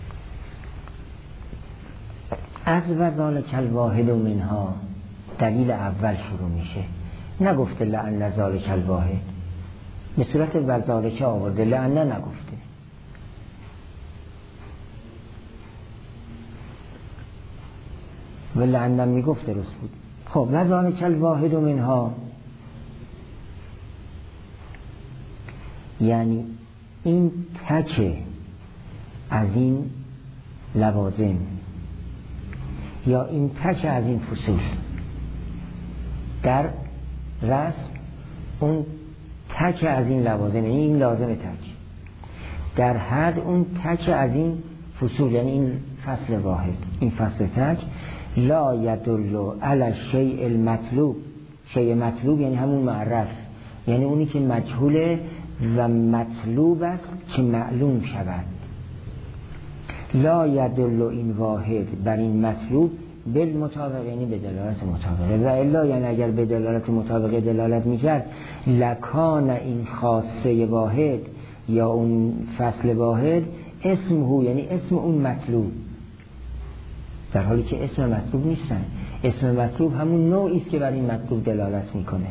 از و ذالک الواحد منها، دلیل اول شروع میشه، نگفته لعن ذالک الواحد، به صورت و ذالک آورده، لعن نگفته. و لعن میگفت درست بود. خب و ذالک الواحد منها، یعنی این تک از این لوازم یا این تک از این فصول در رسم، اون تک از این لوازم، یعنی این لازم تک در حد اون تک از این فصول، یعنی این فصل واحد، این فصل تک، لا یدل علی الشیء المطلوب. شیء مطلوب یعنی همون معرف، یعنی اونی که مجهوله و مطلوب است که معلوم شود. لا یدل این واحد بر این مطلوب بالمطابق، یعنی به دلالت مطابقه، و الا یعنی اگر به دلالت مطابقه دلالت میکرد لکان این خاصه واحد یا اون فصل واحد اسم هو، یعنی اسم اون مطلوب، در حالی که اسم مطلوب نیستن. اسم مطلوب همون نوعی است که بر این مطلوب دلالت میکنه،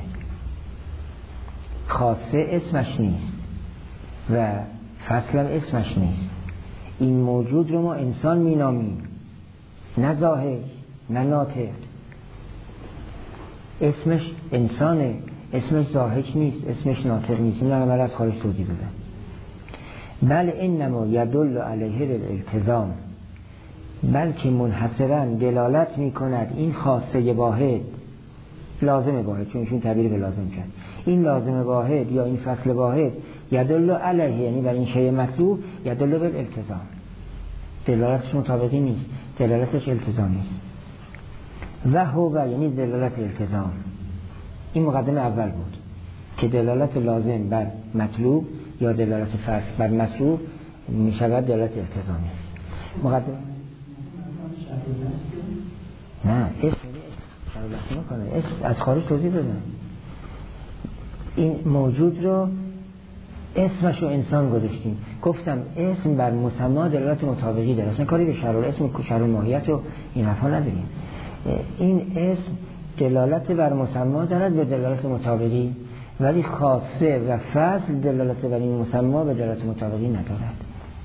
خاصه اسمش نیست و فصل هم اسمش نیست. این موجود رو ما انسان مینامیم، نه ظاهر نه ناطق. اسمش انسانه، اسمش ظاهر نیست، اسمش ناطق نیست. این رو از خارج توضیح دادم. بل انما یدل علیه بالالتزام، بلکه منحصرا دلالت میکند این خاصه واحد، لازم واحد، چون ایشون تعبیر به لازم کرد، این لازم واحد یا این فصل واحد یدل علیه، یعنی بر این شیء مطلوب، یدل بالالتزام، دلالتش مطابقی نیست، دلالتش التزامی است. و هو یعنی دلالت التزام. این مقدمه اول بود که دلالت لازم بر مطلوب یا دلالت فصل بر مطلوب می شود دلالت التزامی. مقدمه نه اسم شرط نکنه، اسم از خارج توضیح بدن. این موجود رو اسمش رو انسان گذاشتیم. گفتم اسم بر مسما دلالت مطابقی داره، اصلا کاری به شرط اسم شرط ماهیت و این حرفا نداریم. این اسم دلالت بر مسما دارد به دلالت مطابقی، ولی خاصه و فصل دلالت بر این مسما به دلالت مطابقی ندارد.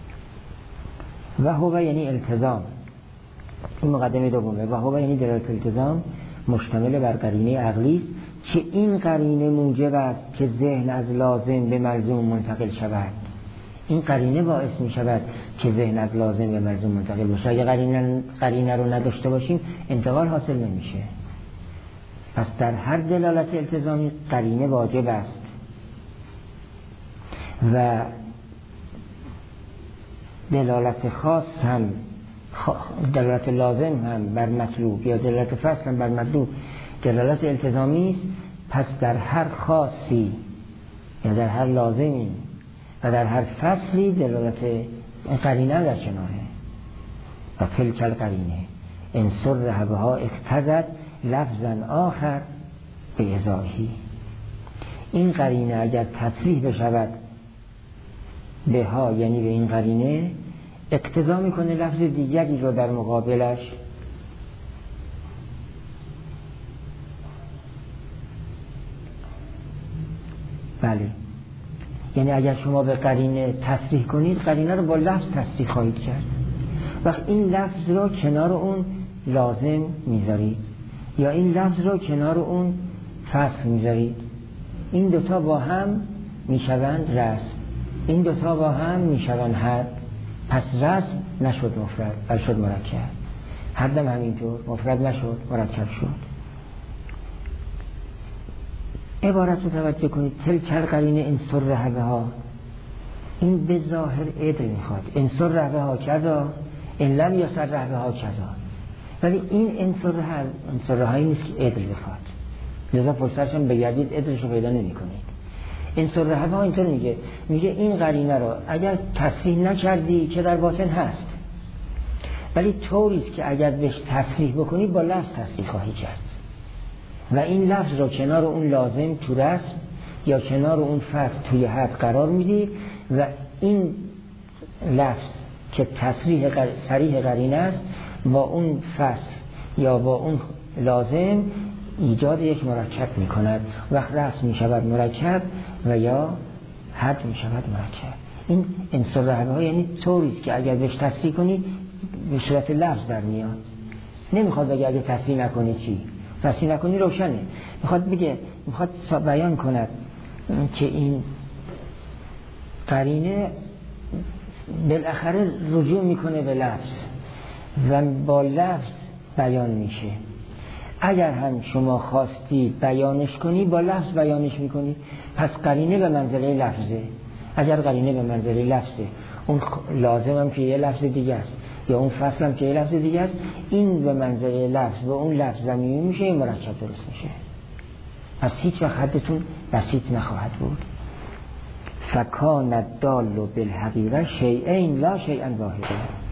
و هو یعنی التزام. این مقدمه دومه. و هو یعنی دلالت التزام مشتمل بر قرینه عقلی است که این قرینه موجب است که ذهن از لازم به ملزوم منتقل شود. این قرینه باعث می شود که ذهن از لازم به ملزوم منتقل بشه. اگه قرینه, قرینه رو نداشته باشیم انتقال حاصل نمیشه. پس در هر دلالت التزامی قرینه واجب است و دلالت خاص هم، دلالت لازم هم بر مطلوب یا دلالت فصل هم بر مطلوب دلالت التزامی است. پس در هر خاصی یا در هر لازمی و در هر فصلی دلالت قرینه در کناره. و تلک القرینه ان صرح بها اقتضت لفظا آخر به ازاحی. این قرینه اگر تصریح بشود به ها، یعنی به این قرینه، اقتضا میکنه لفظ دیگری رو در مقابلش. بله، یعنی اگر شما به قرینه تصریح کنید، قرینه رو با لفظ تصریح خواهید کرد. وقت این لفظ رو کنار اون لازم میذارید یا این لفظ رو کنار اون فصل میذارید، این دوتا با هم میشوند رسم، این دوتا با هم میشوند حد. پس رسم نشد مفرد بل شد مرکب، حدم همینطور مفرد نشد مرکب شد. عبارت رو توجه کنید، تلک القرینه ان صرح بها، این به ظاهر عدل میخواد، ان صرح بها کذا ان لم یصرح بها کذا، ولی این ان صرح ان صرح هایی نیست که عدل بخواد. لذا پشترش هم بگردید عدلش رو پیدا نمی کنید. این صرح بها اینطور میگه، میگه این قرینه رو اگر تصریح نکردی که در باطن هست، ولی طوریست که اگر بهش تصریح بکنی با لفظ تصریح خواهی کرد و این لفظ رو کنار اون لازم تو رسم یا کنار اون فصل توی حد قرار میدی و این لفظ که تصریح قر... صریح قرینه است با اون فصل یا با اون لازم ایجاد یک مرکب میکند. وقت رسم میشود مرکب و یا حد میشود مرکب. این انصرح ها یعنی طوریست که اگر بهش تصریح کنی به صورت لفظ در میاد. نمیخواد بگه اگه تصریح نکنی چی؟ تصریح نکنی روشنه. میخواد بگه، میخواد بیان کند که این قرینه بالاخره رجوع میکنه به لفظ و با لفظ بیان میشه. اگر هم شما خواستی بیانش کنی با لفظ بیانش میکنی، پس قرینه به منزله لفظه. اگر قرینه به منزله لفظه، اون لازم هم که یه لفظ دیگه است، یا اون فصل هم که یه لفظ دیگه است، این به منزله لفظ و اون لفظ زمینی میشه، این مرکب درست میشه. پس هیچ وقت حدتون بسیط نخواهد بود. فکان الدال بالحقیقه شیئین لا شیئا واحدا.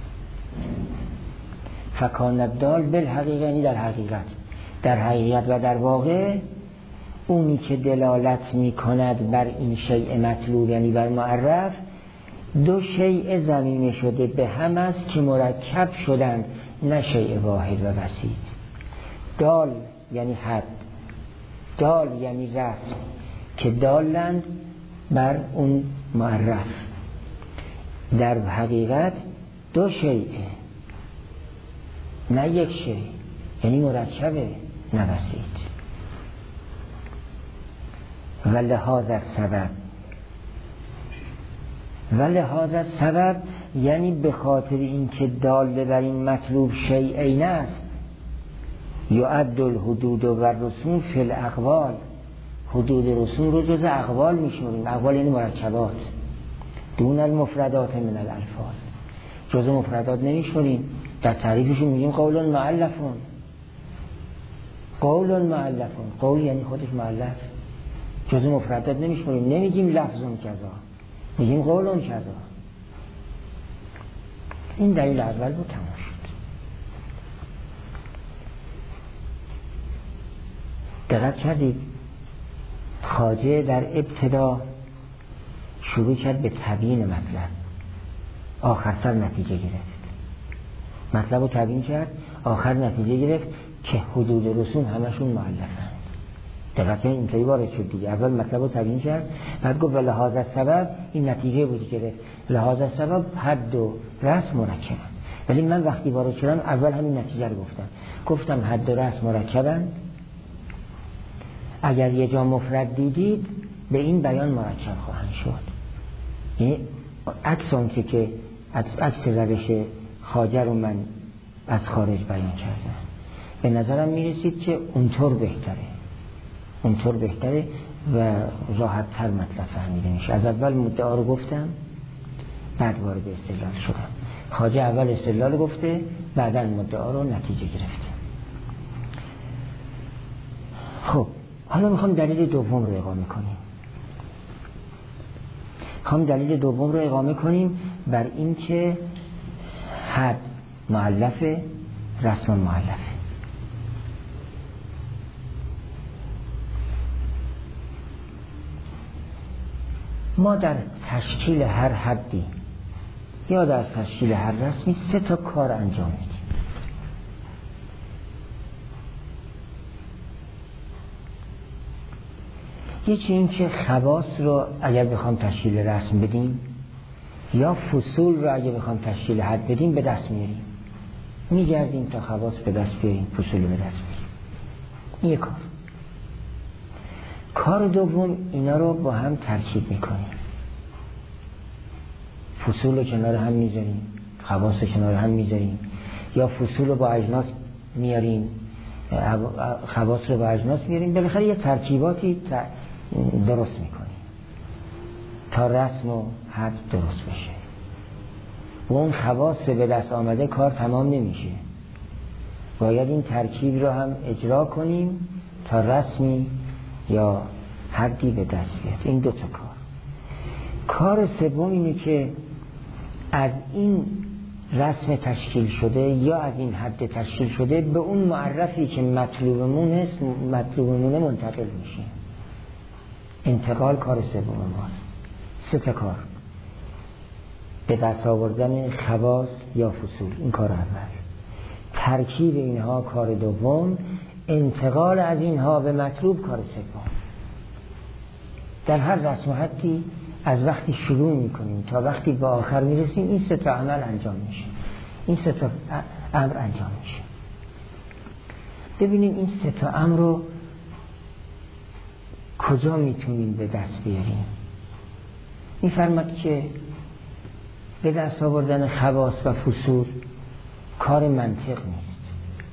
فکان الدال بالحقیقه یعنی در حقیقت، در حقیقت و در واقع اونی که دلالت میکند بر این شیء مطلوب یعنی بر معرف، دو شیء ضمیمه شده به هم است که مرکب شدند، نه شیء واحد و بسیط. دال یعنی حد، دال یعنی رسم که دالند بر اون معرف. در حقیقت دو شیء، نه یک شیء، یعنی مرکبه نه بسیط. و لهذا سبب، و لهذا سبب یعنی به خاطر اینکه دال بر این مطلوب شیئین است، یعد الحدود و الرسوم فی الاقوال. حدود رسوم رو جز اقوال میشماریم. اقوال یعنی مرکبات، دون المفردات من الالفاظ، جز مفردات نمیشماریم. در تعریفشون میگیم قول مؤلفون، قول مؤلفون، قول یعنی خودش مؤلف، جز مفردات نمیشماریم. نمیگیم لفظون کذا، میگیم قولون کذا. این دلیل اول بود، تمام شد. دقت کردید خواجه در ابتدا شروع کرد به تبیین مطلب، آخر سر نتیجه گرفت. مطلب رو تبیین کرد، آخر نتیجه گرفت که حدود رسوم همشون مؤلفند. دقیقا اینطوری وارد شد دیگه. اول مطلب رو تبیین کرد، بعد گفت لهذا سبب، این نتیجه بود که لهذا سبب حد و رسم مرکبن. ولی من وقتی وارد شدم اول همین نتیجه رو گفتم. گفتم حد و رسم مرکبن، اگر یه جا مفرد دیدید به این بیان مرکب خواهند شد. یعنی عکس اون که که عکس روش خواجه رو من از خارج بیان کردم، به نظرم میرسید که اونطور بهتره، اونطور بهتره و راحت تر مطلب فهمیده میشه. از اول مدعا رو گفتم، بعد وارد استدلال شدم. خواجه اول استدلال گفته، بعداً مدعا رو نتیجه گرفته. خب حالا میخوام دلیل دوم رو اقامه کنیم. میخوام دلیل دوم رو اقامه کنیم بر این که حد مؤلفه، رسم مؤلفه. ما در تشکیل هر حدی یا در تشکیل هر رسمی سه تا کار انجام میدیم. یکی این که خواص رو اگر بخوام تشکیل رسم بدیم یا فصول رو اگر بخوام تشکیل حد بدیم به دست میاریم، میگردیم تا خواص به دست بیاریم، فصول به دست بیاریم. این یک کار. کار دوم اینا رو با هم ترکیب میکنیم، فصول رو کنار هم میذاریم، خواص رو کنار هم میذاریم، یا فصول رو با اجناس میاریم، خواص رو با اجناس میاریم. بالاخره یه ترکیباتی درست میکنیم تا رسم و حد درست بشه. و اون خواص به دست آمده کار تمام نمیشه، باید این ترکیب رو هم اجرا کنیم تا رسمی یا حدی به دست بیاد. این دو تا کار. کار سوم اینه که از این رسم تشکیل شده یا از این حد تشکیل شده به اون معرفی که مطلوبمون است، مطلوبمونه منتقل میشه. انتقال کار سوم ماست. سه تا کار: به دست آوردن خواص یا فصول، این کار اول. ترکیب اینها کار دوم. انتقال از اینها به مطلوب کار سوم. در هر رسم و حدی از وقتی شروع میکنیم تا وقتی به آخر میرسیم این سه تا عمل انجام میشه، این سه تا امر انجام میشه. ببینیم این سه تا امر رو کجا میتونیم به دست بیاریم. می‌فرماد که به دست آوردن خواص و فصول کار منطق نیست.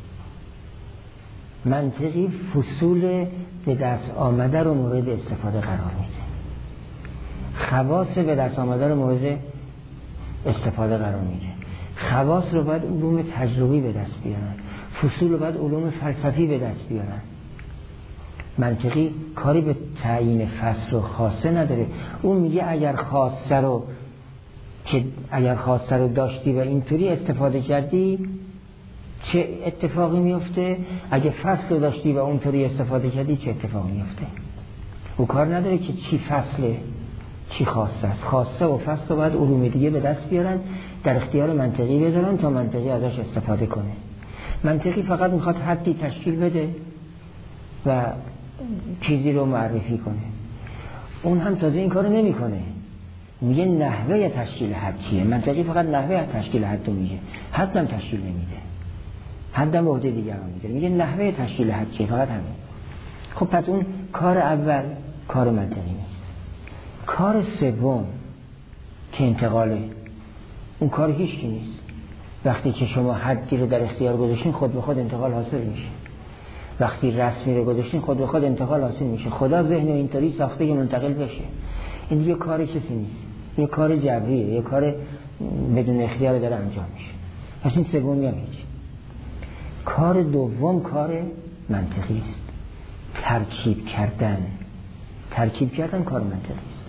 منطقی فصول به دست آمده رو مورد استفاده قرار میده، خواص به دست آمده رو مورد استفاده قرار میده. خواص رو باید علوم تجربی به دست بیارن، فصول رو باید علوم فلسفی به دست بیارن. منطقی کاری به تعیین فصل و خاصه نداره. اون میگه اگر خاصه رو که اگر خاصه رو داشتی و اینطوری استفاده کردی چه اتفاقی میفته، اگه فصل رو داشتی و اونطوری استفاده کردی چه اتفاقی میفته. او کار نداره که چی فصله چی خاصه است. خاصه و فصل رو باید علوم دیگه به دست بیارن، در اختیار منطقی بذارن تا منطقی ازش استفاده کنه. منطقی فقط میخواد حدی تشکیل بده و چیزی رو معرفی کنه. اون هم تازه این کارو نمیکنه، میگه نحوه تشکیل حد چیه. منطقی فقط نحوه تشکیل حد رو میگه، حدم تشکیل نمیده، حدم به عهده دیگران میگه، میگه نحوه تشکیل حد چیه، فقط همین. خب پس اون کار اول کار منطقی نیست. کار سوم که انتقاله، اون کار هیچ کی نیست. وقتی که شما حدی رو در اختیار گذاشتین خود به خود انتقال حاصل میشه. وقتی رسمی رو گذاشتین خود به خود انتقال حاصل میشه. خدا ذهن اینطوری ساخته که منتقل بشه. این دیگه کار کسی نیست، یه کار جبریه، یه کار بدون اختیار داره انجام میشه. پس این سومی هم هیچ. کار دوم کار منطقی است، ترکیب کردن. ترکیب کردن کار منطقی است،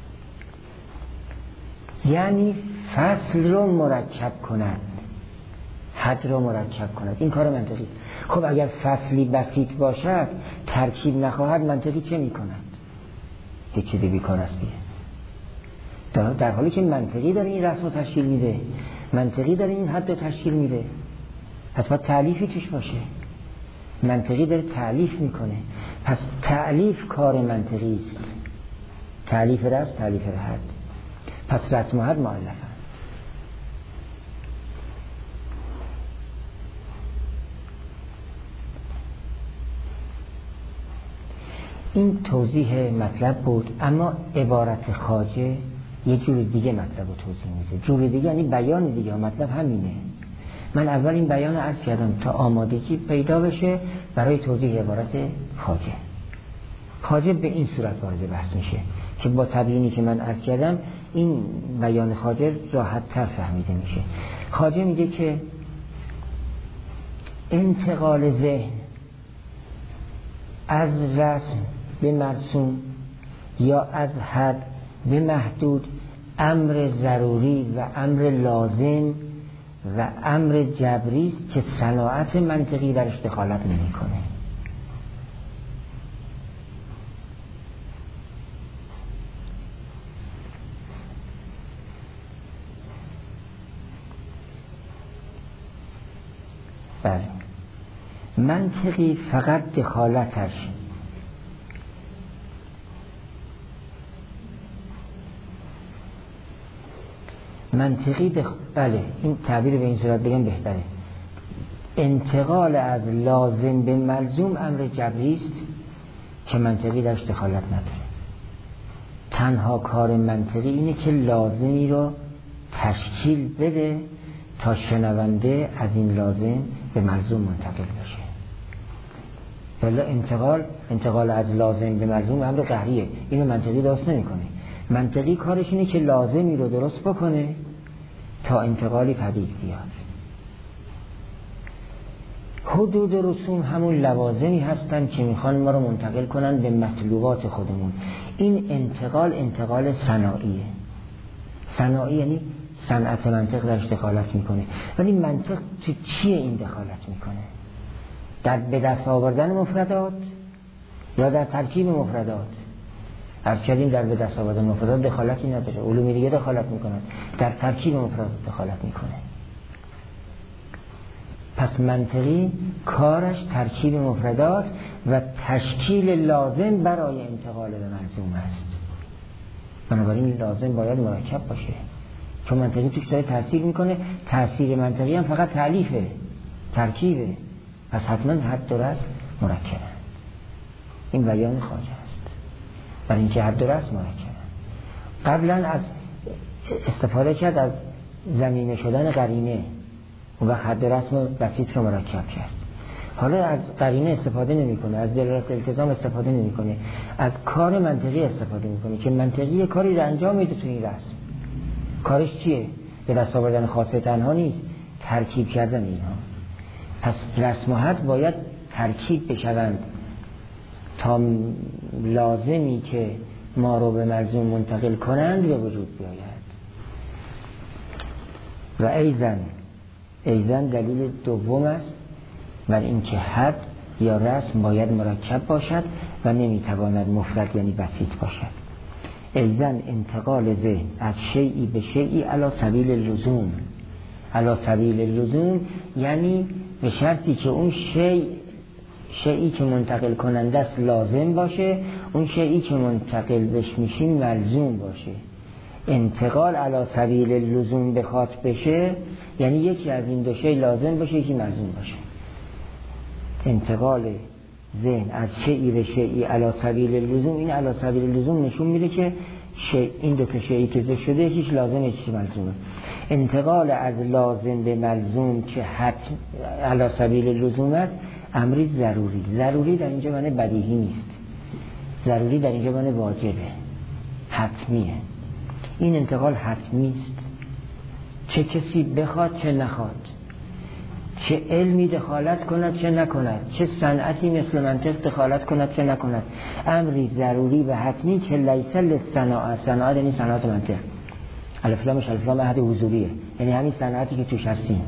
یعنی فصل رو مرکب کند، حد رو مرکب کند. این کار منطقی است. خب اگر فصلی بسیط باشد ترکیب نخواهد، منطقی چه میکند؟ یک چیزی بیکار است دیگه. در حالی که منطقی داره این رسم رو تشکیل میده، منطقی داره این حد رو تشکیل میده، پس باید تألیفی توش باشه. منطقی داره تألیف میکنه، پس تألیف کار منطقی است. تألیف رسم، تألیف حد. پس رسم و حد مؤلفه. این توضیح مطلب بود، اما عبارت خواجه یه جور دیگه مطلب رو توضیح میده. جور دیگه یعنی بیان دیگه، مطلب همینه. من اول این بیان رو عرض کردم تا آمادگی پیدا بشه برای توضیح عبارت خواجه. خواجه به این صورت وارد بحث میشه که با تبیینی که من عرض کردم این بیان خواجه راحت تر فهمیده میشه. خواجه میگه که انتقال ذهن از رسم به مرسوم یا از حد به محدود امر ضروری و امر لازم و امر جبری است که صناعت منطقی درش دخالت نمی‌کنه. بله، منطقی فقط دخالتش منطقی دخ... بله این تعبیر به این صورت بگم بهتره. انتقال از لازم به ملزوم امر جبری است که منطقی درش دخالت نداره. تنها کار منطقی اینه که لازمی رو تشکیل بده تا شنونده از این لازم به ملزوم منتقل بشه. ولی انتقال انتقال از لازم به ملزوم امر قهریه، اینو منطقی درست نمی‌کنه. منطقی کارش اینه که لازمی رو درست بکنه تا انتقالی پدید بیاد. حدود رسوم همون لوازمی هستن که میخوان ما رو منتقل کنن به مطلوبات خودمون. این انتقال انتقال صناعیه. صناعی یعنی صنعت منطق درش دخالت میکنه. ولی منطق تو چیه این دخالت میکنه؟ در به دست آوردن مفردات یا در ترکیب مفردات؟ عرض کردیم در به دست آوردن مفردات دخالتی نداره، علوم دیگه دخالت میکنن، در ترکیب مفردات دخالت میکنه. پس منطقی کارش ترکیب مفردات و تشکیل لازم برای انتقال به ملزوم است. بنابراین لازم باید مرکب باشه، چون منطقی توش داره تأثیر میکنه. تأثیر منطقی هم فقط تألیفه، ترکیبه، پس حتما حد و رسم مرکبه. این بیان خواجه است، برای اینکه حد و رسم مرکبه. قبلا از استفاده کرد از ضمیمه شدن قرینه و خط رسم بسیط رو مرکب کرد. حالا از قرینه استفاده نمیکنه، از دلالت التزام استفاده نمیکنه، از کار منطقی استفاده میکنه که منطقی کاری رو انجام میده تو این رسم. کارش چیه؟ به دست آوردن خاصه تنها نیست، ترکیب کردن اینها. پس رسم و حد باید ترکیب بشوند تا لازمی که ما رو به ملزوم منتقل کنند به وجود بیاید. و ایزن ایزن دلیل دوم است بر اینکه حد یا رسم باید مرکب باشد و نمیتواند مفرد یعنی بسیط باشد. ایزن انتقال ذهن از شیئی به شیئی علی سبیل اللزوم. علی سبیل اللزوم یعنی به شرطی که اون شیء شیئی که منتقل کننده است لازم باشه، اون شیئی که منتقل بش میشیم ملزوم باشه. انتقال علی سبیل اللزوم بخواد بشه یعنی یکی از این دو شی لازم باشه، یکی ملزوم باشه. انتقال ذهن از شیئی به شیئی علی سبیل اللزوم، این علی سبیل اللزوم نشون میده که شی این دو تا شیئی که ذکر شده یکیش لازمه یکیش ملزومه. انتقال از لازم به ملزوم که حتم علی سبیل اللزوم است امری ضروری. ضروری در اینجا معنی بدیهی نیست، ضروری در اینجا معنی واجبه، حتمیه. این انتقال حتمی است، چه کسی بخواد چه نخواد، چه علمی دخالت کند چه نکند، چه صنعتی مثل منطق دخالت کند چه نکند. امری ضروری و حتمی که لیس للصناعه. صناعه یعنی صنعت منطق، الف لامش الف لام عهد حضوریه، یعنی همین صنعتی که توش هستیم.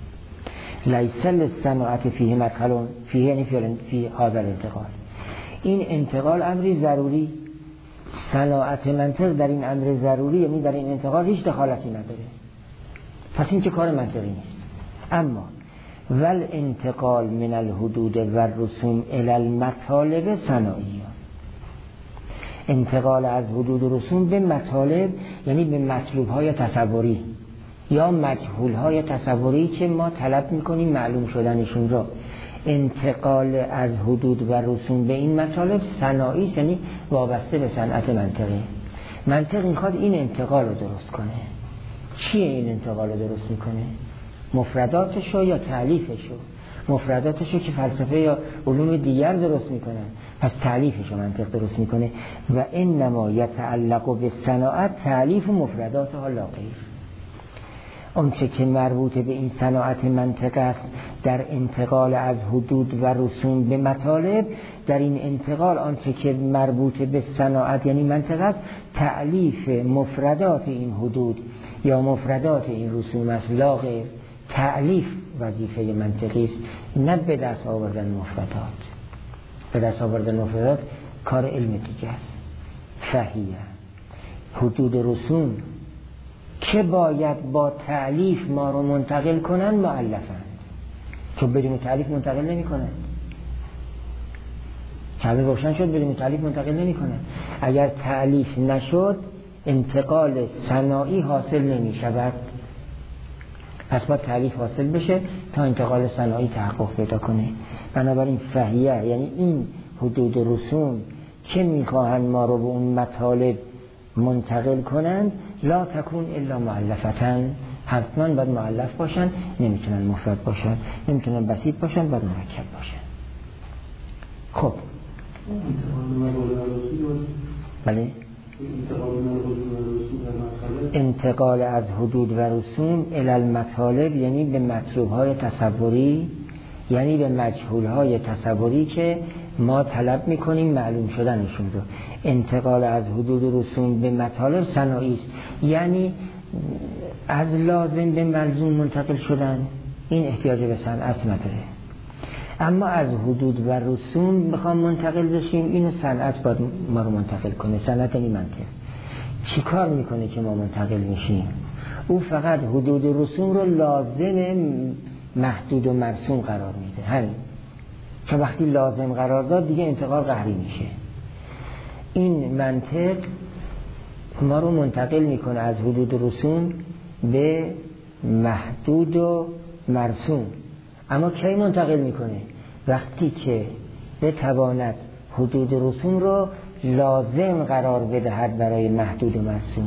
لیس للصناعه فیه مدخل فیه یعنی فی هذا الانتقال. این انتقال امری ضروری، صناعت منطق در این امر ضروری یعنی در این انتقال هیچ دخالتی نداره، پس این که کار منطقی نیست. اما ول انتقال من الحدود و الرسوم الی المطالب صناعیه. انتقال از حدود و رسوم به مطالب یعنی به مطلوب های تصوری یا مجهول های تصوری که ما طلب میکنیم معلوم شدنشون را. انتقال از حدود و رسوم به این مطالب صناعی یعنی وابسته به صنعت منطقی. منطق میخواد این انتقال رو درست کنه. چیه این انتقال رو درست میکنه؟ مفرداتشو یا تعلیفشو؟ مفرداتشو که فلسفه یا علوم دیگر درست میکنن، پس تعلیفشو منطق درست میکنه. و انما یتعلق به صناعت تعلیف و مفرداتها لا غیر. اونچه که مربوط به این صناعت منطق است در انتقال از حدود و رسوم به مطالب، در این انتقال آنچه که مربوط به صناعت یعنی منطق است تعلیف مفردات این حدود یا مفردات این رسوم است لا غیر. تعلیف وظیفه منطقی است، نه به دست آوردن مفردات. به دست آوردن مفردات کار علم دیگه است. فهیه حدود رسوم که باید با تعلیف ما رو منتقل کنن مؤلفند، چون بدون تعلیف منتقل نمی کنن. کمی روشن شد، بدون تعلیف منتقل نمی کنن. اگر تعلیف نشد انتقال صناعی حاصل نمی شود. پس با تعلیف حاصل بشه تا انتقال صناعی تحقق پیدا کنه. بنابراین فهیه یعنی این حدود رسوم که میخواهند ما رو به اون مطالب منتقل کنند لا تکون الا مؤلفتن، حتما باید مؤلف باشن، نمیتونن مفرد باشن، نمیتونن بسیط باشن، باید مرکب باشن. خب بله، انتقال از حدود و رسوم الی المطالب یعنی به مطلوب های تصوری، یعنی به مجهول های تصوری که ما طلب میکنیم معلوم شدنشون رو. انتقال از حدود و رسوم به مطالب صناعی است، یعنی از لازم به ملزوم منتقل شدن، این احتیاج به صنعت نداره. اما از حدود و رسوم بخوام منتقل بشیم اینو صنعت باید ما رو منتقل کنه. صنعت یعنی منطق. چی کار میکنه که ما منتقل میشیم؟ او فقط حدود و رسوم رو لازم محدود و مرسوم قرار میده، همین. چون وقتی لازم قرار داد دیگه انتقال قهری میشه. این منطق ما رو منتقل میکنه از حدود و رسوم به محدود و مرسوم. اما کی منتقل میکنه؟ وقتی که بتواند حدود رسوم رو لازم قرار بدهد برای محدود و مرسوم.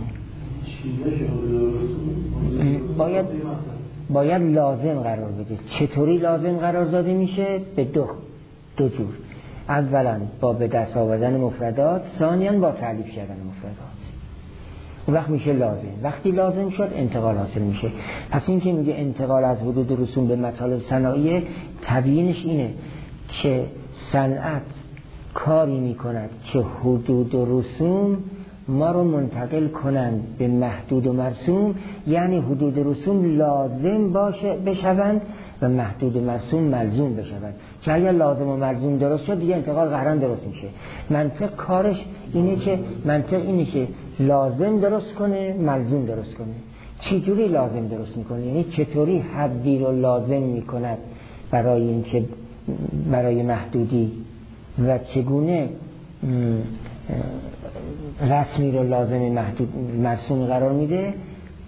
باید باید لازم قرار بده. چطوری لازم قرار داده میشه؟ به دو دو جور. اولا با به دست آوردن مفردات، ثانیاً با تعلیف کردن مفردات. اون وقت میشه لازم. وقتی لازم شد انتقال حاصل میشه. پس این که میگه انتقال از حدود و رسوم به مطالب صنایع، تبیینش اینه که صنعت کاری میکند که حدود و رسوم ما رو منتقل کنند به محدود و مرسوم، یعنی حدود و رسوم لازم باشه بشوند و محدود و مرسوم ملزوم بشوند. که اگر لازم و ملزوم درست شد دیگه انتقال قهرن درست میشه. منطق کارش اینه که منطق اینه که لازم درست کنه، ملزوم درست کنه. چی جوری لازم درست میکنه؟ یعنی چطوری حدی رو لازم میکند برای این که برای محدودی و چگونه رسمی رو لازم محدود مرسوم قرار میده.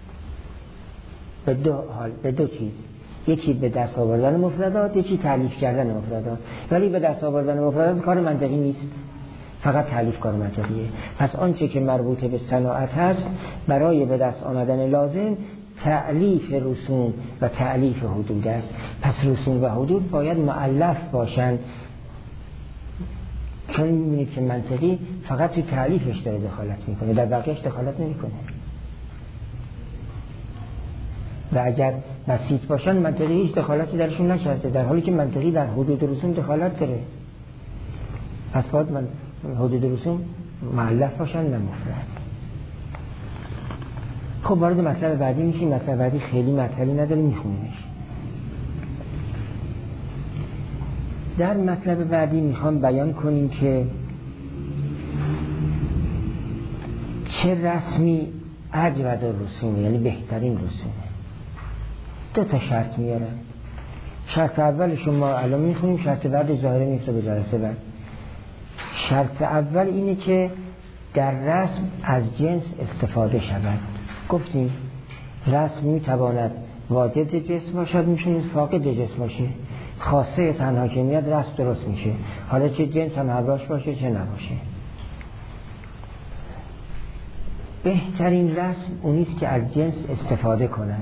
به دو حال، به دو چیز، یکی به دست آوردن مفردات، یکی تعلیف کردن مفردات. ولی به دست آوردن مفردات کار منطقی نیست، فقط تعلیف کار منطقیه. پس آنچه که مربوط به صناعت هست برای به دست آمدن لازم تعلیف رسوم و تعلیف حدود است. پس رسوم و حدود باید مؤلف باشن، چون می‌بینید که منطقی فقط توی تعلیفش داره دخالت میکنه، در بقیه‌اش دخالت نمیکنه. و اگر بسیط باشن منطقی هیچ دخالتی درشون نکرده، در حالی که منطقی در حدود رسوم دخالت داره. پس باید من حدود رسوم مؤلف باشن نه مفرد. خب وارد مطلب بعدی میشیم. مطلب بعدی خیلی مطلبی نداره، میخونیمش. در مطلب بعدی میخوام بیان کنیم که چه رسمی اجود الرسوم، یعنی بهترین رسومه. دو تا شرط میارن. شرط اولش ما الان میخونیم، شرط بعد ظاهره میفته به جلسه بعد. شرط اول اینه که در رسم از جنس استفاده شود. گفتیم رسم میتواند واجد جسم باشد، میتونه فاقد جسم باشه. خاصه تنها که میاد رسم درست میشه، حالا چه جنس هم همراهش باشه چه نباشه. بهترین رسم اونیست که از جنس استفاده کند.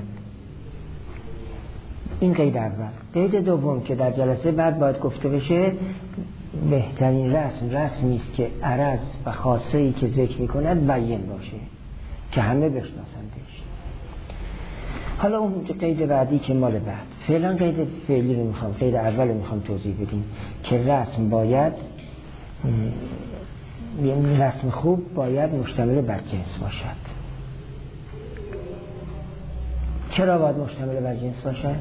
این قید اول. قید دوم که در جلسه بعد باید گفته بشه، بهترین رسم رسمیست که عرض و خاصه ای که ذکر میکند بیان باشه که همه بشناسندش. حالا اون قید بعدی که مال بعد. فعلا قید فعلی رو میخوام، قید اول رو میخوام توضیح بدیم که رسم باید، یعنی رسم خوب باید مشتمل بر جنس باشد. چرا باید مشتمل بر جنس باشد؟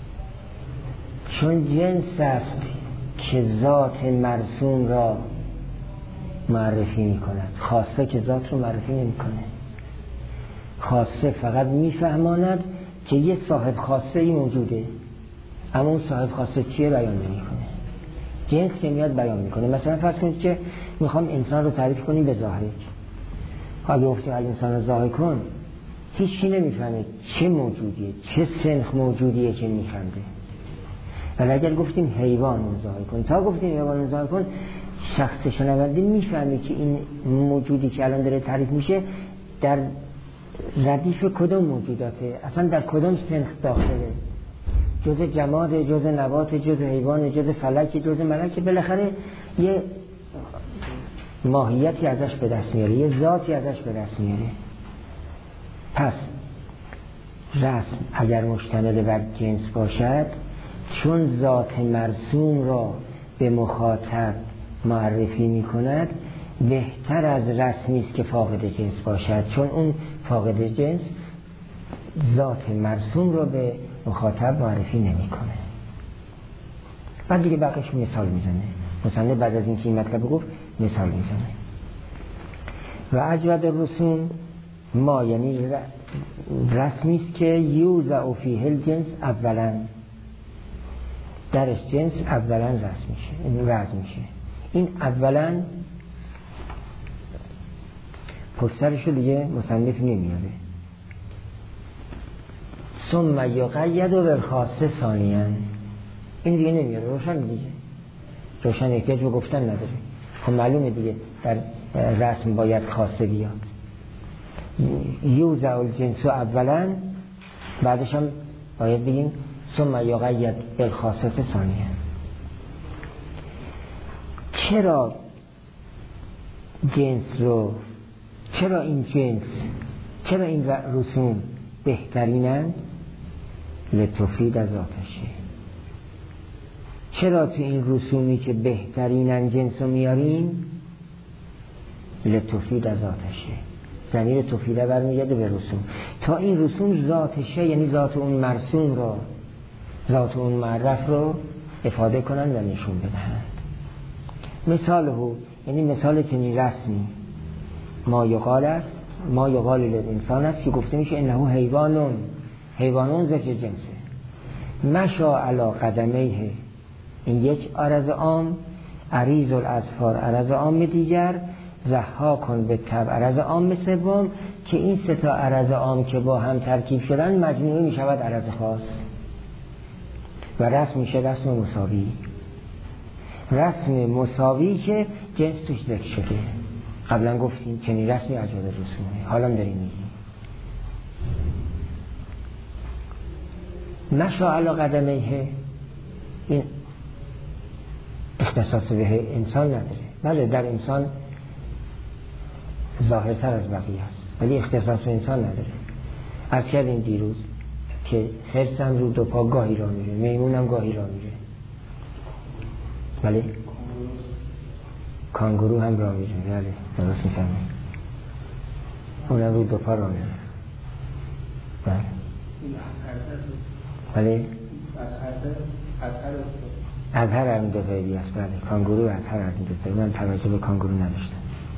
چون جنس است که ذات مرسوم را معرفی میکند، خاصه که ذات رو معرفی نمیکنه. خاصه فقط میفهماند که یه صاحب خاصه ای موجوده، اما اون صاحب خاصه چیه بیان نمیکنه. جنس که میاد بیان میکنه. مثلا فرض کنید که میخوام انسان رو تعریف کنیم به ظاهر، اگه گفتیم انسان رو ظاهر کن، هیچ کی نمیفهمه چه موجودیه، چه سنخ موجودیه که میخنده. ولی اگر گفتیم حیوان رو ظاهر کن، تا گفتیم حیوان رو ظاهر کن، شخص شنونده میفهمه که این موجودی که الان داره تعریف میشه در ردیف کدوم موجوداته، اصلا در کدوم سنخ داخله، جزء جماد، جزء نبات، جزء حیوان، جزء فلک، جزء ملک. بالاخره یه ماهیتی ازش به دست میاره، یه ذاتی ازش به دست میاره. پس رسم اگر مشتمل بر جنس باشد، چون ذات مرسوم را به مخاطب معرفی میکند، بهتر از رسمی است که فاقد جنس باشد، چون اون فاقد جنس ذات مرسوم را به مخاطب معرفی نمیکنه. بعد دیگه بقیش مثال میزنه. مثلا بعد از اینکه این مطلب گفت مثال میزنه. و اجود الرسوم ما، یعنی رسمی است که یوزع فیه الجنس اولا، درش جنس اولا رسم میشه، این وضع میشه. این اولا پشترشو دیگه مصنف نمیاره. ثم یقید و بالخاصه ثانیاً، این دیگه نمیاره. روشن دیگه، روشن احتیاج به گفتن نداره. خب معلومه دیگه در رسم باید خاصه بیاد. یوزع الجنس اولا، بعدش هم باید بگیم ثم یقید بالخاصه ثانیه. چرا جنس رو چرا این جنس چرا این رسوم بهترینند؟ لتفید از آتشه. چرا تو این رسومی که بهترینن جنس رو میاریم؟ لتفید از آتشه. ضمیر تفیده برمیگرده به رسوم. تا این رسوم ذاتشه، یعنی ذات اون مرسوم رو، ذات اون معرف رو افاده کنن و نشون بدهند. مثال هو، یعنی مثال چنین رسمی ما یقال است، ما یقال للانسان است که گفته میشه انه حیوانون، حیوانون ذکر جنسه. مشا علی قدمیه، این یک عرض عام. عریض الاظفار عرض عام دیگر. ضحاکن به طبع عرض عام سوم، که این سه تا عرض عام که با هم ترکیب شدن مجموعه می شود عرض خاص و رسم میشه رسم مساوی. رسم مساوی که جنس توش ذکر شده. قبلا گفتیم چنین رسمی اجواد رسومه، حالا داریم میگیم. مشا علی قدمیه، این اختصاص به انسان نداره. بله در انسان ظاهرتر از بقیه است، ولی اختصاص به انسان نداره. از کردیم دیروز که خرس هم رو دو پا گاهی را میره، میمون هم گاهی را میره. بله کانگورو هم را میره. بله درست میفهمید، اونم رو دو پا را میره. بله بله از هر هم دو پایی است. بله کانگورو از هر از این دو پایی. من توجه به کانگورو نداشتم.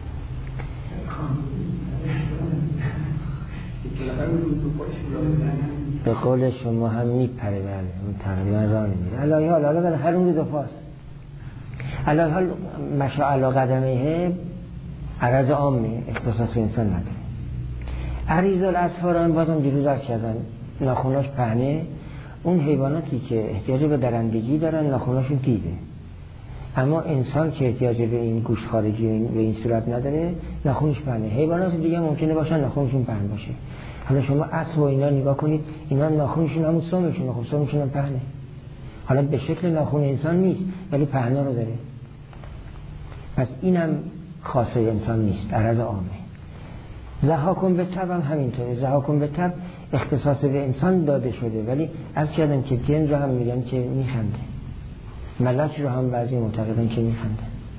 به قول شما هم میپره. بله اون تقریبا راه نمیره. علاوه حال حالا بله هر اون دو پاست. علاوه حال مشا علی قدمیه عرض عامه، اختصاص انسان نداره. عریض الاظفار هم بازم دیروز عرض کردم ناخناش پهنه. اون حیواناتی که احتیاج به درندگی دارن ناخناشون تیزه، اما انسان که احتیاج به این گوش خارجی به این صورت نداره ناخنش پهنه. حیوانات دیگه ممکنه باشن ناخنشون پهن باشه. حالا شما اسب و اینا نگاه کنید، اینا ناخنشون همون سمشون، خب سمشون هم پهنه. حالا به شکل ناخن انسان نیست ولی پهنا رو داره. پس اینم خاصه انسان نیست، عرض عامه. ضحاکن به طبع هم همینطوره. ضحاکن به طبع اختصاص به انسان داده شده، ولی از کردن که جن رو هم میگن که میخنده، ملک رو هم بعضی معتقدن که میخنده.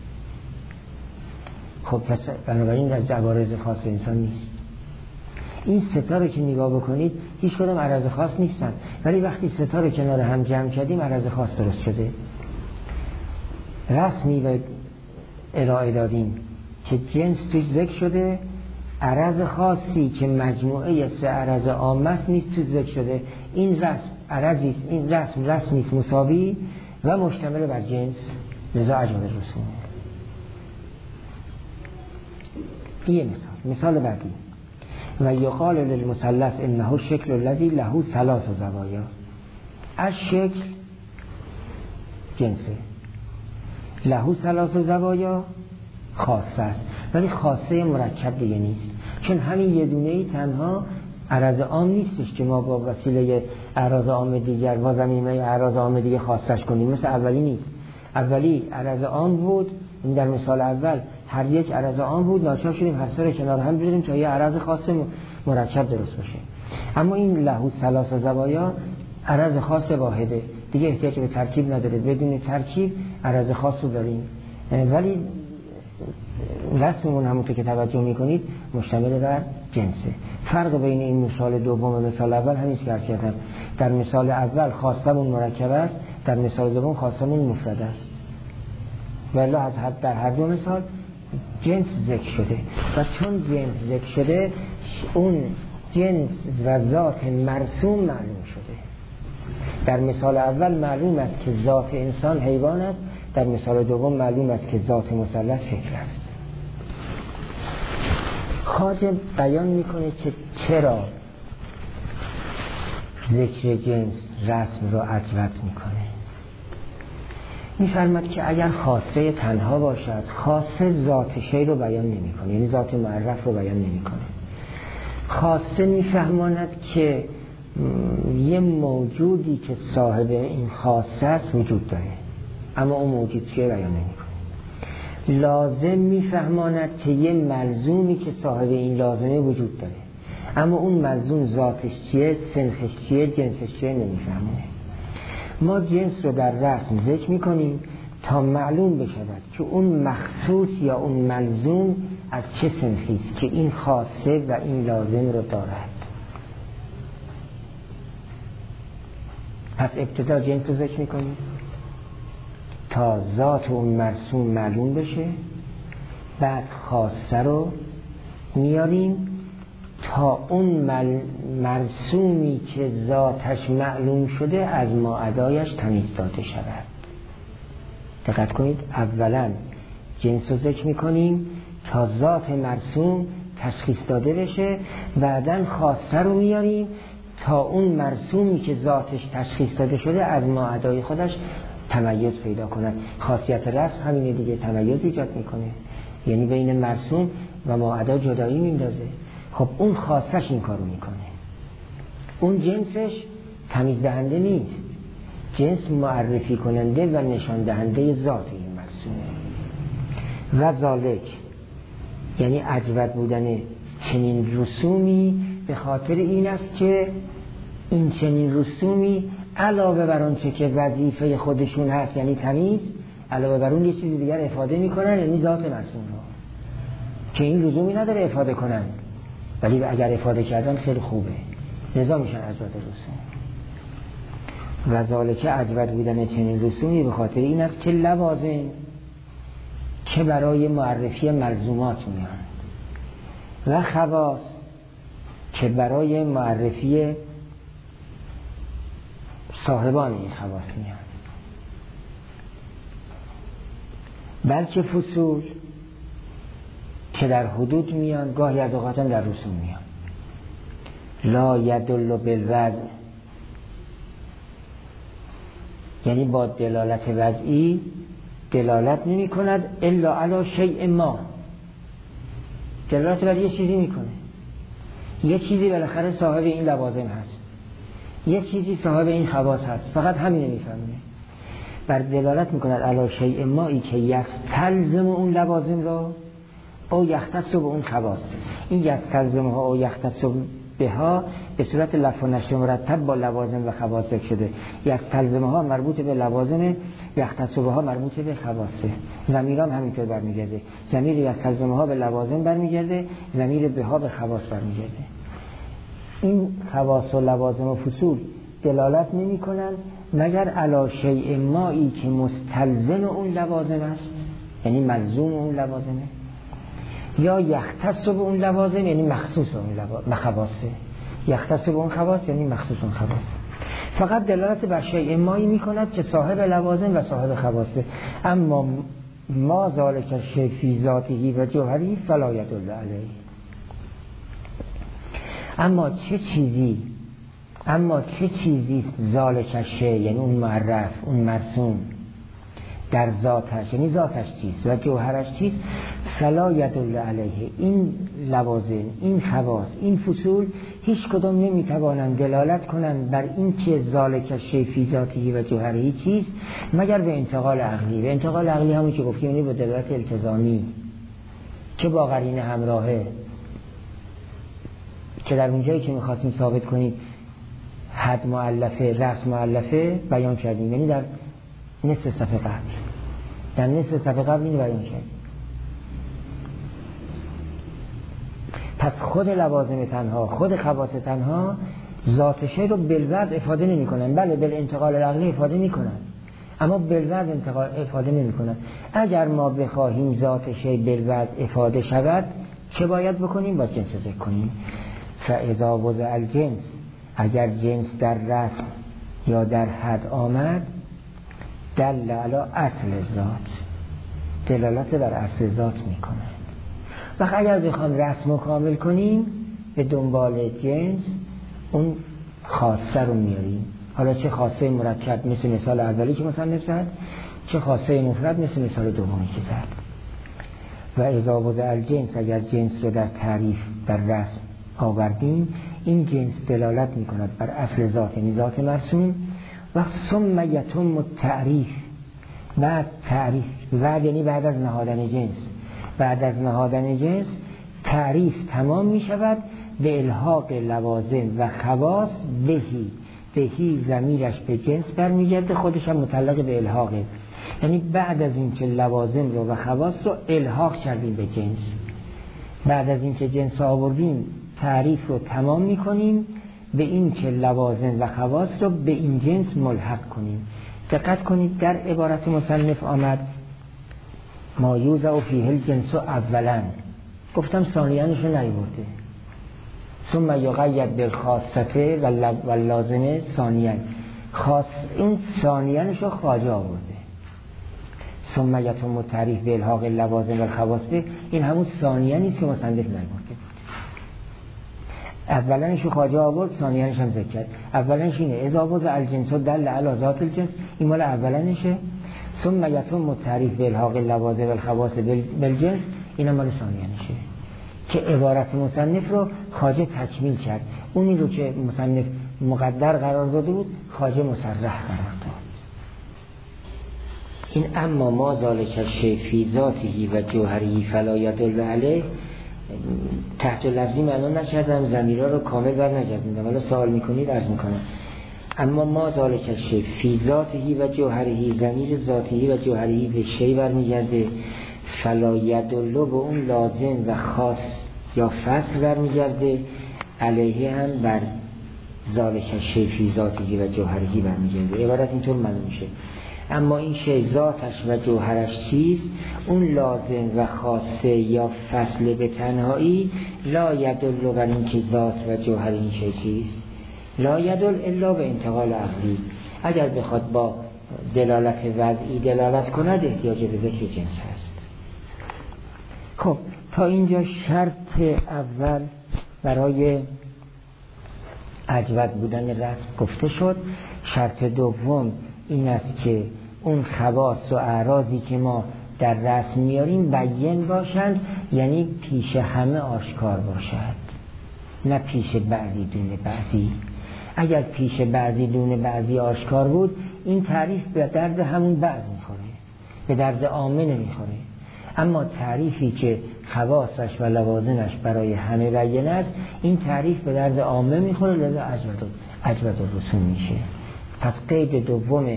خب پس بنابراین از عوارض خاص انسان نیست. این ستا رو که نگاه بکنید هیچ کدام عرض خاص نیستن، ولی وقتی ستا رو کنار هم جمع کردیم عرض خاص درست شده. رسمی و ارائه دادیم که جنس توش ذکر شده، عرض خاصی که مجموعه سه عرض عام است نیست توش ذکر شده. این رسم عرضی است، این رسم رسمی است مساوی و مشتمل بر جنس، لذا اجواد رسوم. این مثال. مثال بعدی و یقال للمثلث انه شکل الذی له ثلاث زوایا. از شکل جنسه، له ثلاث زوایا خاصه است، ولی خاصه مرکب دیگه نیست، چون همین یه دونه‌ای تنها عرض عام نیستش که ما با وسیله اعراض عام دیگر با زمینه اعراض عام دیگه خاصش کنیم. مثل اولی نیست. اولی عرض عام بود، این در مثال اول هر یک عرض عام بود، ناچار شدیم هر سه رو کنار هم بذاریم تا یه عرض خاص مرکب درست بشه. اما این له ثلاث زوایا عرض خاص واحده، دیگه احتیاج به ترکیب نداره. بدون ترکیب عرض خاص رو داریم، ولی رسممون همونطور که توجه میکنید مشتمل بر جنسه. فرق بین این مثال دوم و مثال اول همین که عرض کردم. در مثال اول خاصمون مرکب است، در مثال دوم خاصمون مفرد است. ولی از حد در هر دو مثال جنس ذکر شده و چون جنس ذکر شده اون جنس و ذات مرسوم معلوم شده. در مثال اول معلوم است که ذات انسان حیوان است، در مثال دوم معلوم است که ذات مثلث شکل است. خواجه بیان میکنه که چرا ذکر جنس رسم رو اجود میکنه. می‌فرماد که اگر خاصه تنها باشد، خاصه ذات شی رو بیان نمی‌کنه، یعنی ذات معرف رو بیان نمی‌کنه. خاصه می‌فهماند که یه موجودی که صاحب این خاصه است وجود داره، اما اون موجود چیه بیان نمی‌کنه. لازم می‌فهماند که یه ملزومی که صاحب این لازمه وجود داره، اما اون ملزوم ذاتش چیه، سنخش چیه، جنسش چیه نمی‌فهمونه. ما جنس رو در رسم ذکر می‌کنیم تا معلوم بشود که اون مخصوص یا اون ملزوم از چه سنخی است که این خاصه و این لازم رو دارد. پس ابتدا جنس رو ذکر می‌کنیم تا ذات اون مرسوم معلوم بشه، بعد خاصه رو میاریم تا اون مرسومی که ذاتش معلوم شده از ماعدایش تمیز داده شود. دقت کنید، اولا جنس رو ذکر میکنیم تا ذات مرسوم تشخیص داده بشه، بعداً خاصه رو میاریم تا اون مرسومی که ذاتش تشخیص داده شده از ماعدای خودش تمیز پیدا کند. خاصیت رسم همینه دیگه، تمیز ایجاد میکنه، یعنی بین مرسوم و ماعدا جدایی میندازه. خب اون خاصش این کارو میکنه، اون جنسش تمیز دهنده نیست، جنس معرفی کننده و نشان دهنده ذات این مرسومه. و ذالک یعنی اجود بودن چنین رسومی به خاطر این است که این چنین رسومی علاوه بر اون چه که وظیفه خودشون هست یعنی تمیز، علاوه بر اون یه چیز دیگر افاده میکنن، یعنی ذات مرسوم رو که این لزومی نداره افاده کنن، ولی اگر افاده کردن خیلی خوبه، لذا میشن اجود رسوم. و ذالک اجود بودن چنین رسومی به خاطر این است که لوازم که برای معرفی ملزومات میان و خواص که برای معرفی صاحبان این خواص میان، بلکه فصول که در حدود میان، گاهی از اوقات در رسوم میان. لا یدل بالوضع یعنی با دلالت وضعی دلالت نمی کند الا علی شیء ما. دلالت بر یه چیزی میکنه، یه چیزی بالاخره صاحب این لوازم هست، یه چیزی صاحب این خواص هست، فقط همینه میفهمونه. بر دلالت میکند علی شیء ما ای که یستلزم اون لوازم را او یختص به اون خواص. این یستلزم ها او یختص بها به صورت لفظ و نشر مرتب با لوازم و خواص ذکر شده. یستلزم ها مربوط به لوازم، یختص بها مربوط به خواصه. ضمیرام همینطور برمیگرده، ضمیر یستلزم ها به لوازم برمیگرده، ضمیر بها به خواص برمیگرده. این خواص و لوازم و فصول دلالت نمی کنن مگر علی شیء مایی که مستلزم اون لوازم است، یعنی ملزوم اون لوازمه، یا یختص به اون لوازم یعنی مخصوص اون لوازم، خواصه. یختص به اون خواص یعنی مخصوص اون خواص. فقط دلالت بر شیء مایی میکند که صاحب لوازم و صاحب خواصه. اما ما ذالک شیء فی ذاته و جوهری فلا یدل علیه. اما چه چیزی اما چه چیزی ذالک شیء یعنی اون معرف، اون مرسوم در ذاتش، یعنی ذاتش چیست و جوهرش چیست، فلا یدل علیه. این لوازم، این خواص، این فصول هیچ کدام نمیتوانند دلالت کنند بر این که ذالک شیء فی ذاته و جوهره چیست مگر به انتقال عقلی. به انتقال عقلی همون که گفتیم، یعنی به دلالت التزامی که با قرینه همراهه، که در اونجایی که میخواستیم ثابت کنیم حد مؤلفه، رأس مؤلفه بیان کردیم، یعنی در نصف صفحه قبل در نصف صفحه قبل اینو بیان کردیم. پس خود لوازم تنها، خود خواص تنها ذات شی رو بالوضع افاده نمی کنن. بله بل انتقال عقلی افاده می کنن، اما بالوضع انتقال افاده نمی کنن. اگر ما بخواهیم ذات شی بالوضع افاده شود چه باید بکنیم؟ با جنس ذکر کنیم. فاذا وضع الجنس، اگر جنس در رسم یا در حد آمد، دل علی اصل ذات، دلالت بر اصل ذات میکنه. و اگر بخوام رسم رو کامل کنیم به دنبال جنس اون خاصه رو میاریم. حالا چه خاصه مرکب مثل مثال اولی که مصنف زد، چه خاصه مفرد مثل مثال دومی که زد. و اذا وضع الجنس، اگر جنس رو در تعریف در رسم آوردیم، این جنس دلالت می کند بر اصل ذات، یعنی ذات مرسوم. و ثم یتم التعریف، بعد تعریف، بعد یعنی بعد از نهادن جنس، بعد از نهادن جنس تعریف تمام می شود به الحاق لوازم و خواص بهی. بهی ضمیرش به جنس برمیگرده، خودش هم متعلق به الحاقه، یعنی بعد از این که لوازم رو و خواص رو الحاق کردیم به جنس، بعد از این که جنس آوردیم تعریف رو تمام می کنیم به این که لوازم و خواص رو به این جنس ملحق کنیم. دقت کنید در عبارت مصنف آمد ما یوزع فیه الجنس اولا، گفتم ثانیانش رو نیورده، ثم یقید بالخاصه و لازمه ثانیان، خاص این ثانیانش رو خواجه آورده. ثم یتم التعریف به الحاق لوازم و خواص به، این همون ثانیانی است که مصنف نیورده بود. اولانش رو خواجه آورد، ثانیانش هم ذکر کرد. اولانش اینه اذا وضع الجنس دل علی ذات الجنس، این مال اولانشه. ثم یتم التعریف به الحاق لوازم و خواص بالجنس، این مال ثانیانشه که عبارت مصنف رو خواجه تکمیل کرد. اونی رو که مصنف مقدر قرار داده بود خواجه مصرح قرار داد. این اما ما ذالک الشیء فی ذاته و جوهره فلا یدل علیه، تحت لفظی معلوم نکردم، ضمیرها رو کامل بر نگردوندم، حالا سوال میکنید عرض میکنم. اما ما ذالک الشیء فی ذاته و جوهره، ضمیر ذاته و جوهره به شیء برمیگرده، فلا یدل به اون لازم و خاص یا فصل برمیگرده، علیه هم بر ذالک الشیء فی ذاته و جوهره برمیگرده. عبارت اینطور معلوم میشه اما این شیء ذاتش و جوهرش چیست، اون لازم و خاصه یا فصل به تنهایی لا یدل بر این که ذات و جوهر این شیء چیست، لا یدل الا به انتقال عقلی. اگر بخواد با دلالت وضعی دلالت کند احتیاج به ذکر جنس هست. خب تا اینجا شرط اول برای اجود بودن رسم گفته شد. شرط دوم این است که اون خواص و اعراضی که ما در رسم میاریم بیان باشند، یعنی پیش همه آشکار باشد، نه پیش بعضی دون بعضی. اگر پیش بعضی دون بعضی آشکار بود این تعریف به درد همون بعض میخوره، به درد عامه نمیخوره. اما تعریفی که خواصش و لوازمش برای همه بیان است، این تعریف به درد عامه میخوره، لذا اجود اجود الرسوم میشه. پس قید دوم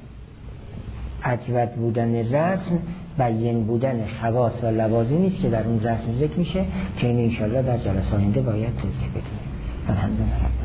اجود بودن رسم بیان بودن خواص و لوازمی است که در اون رسم ذکر میشه که این انشاءالله در جلسه آینده باید توضیح بدیم. الحمدلله.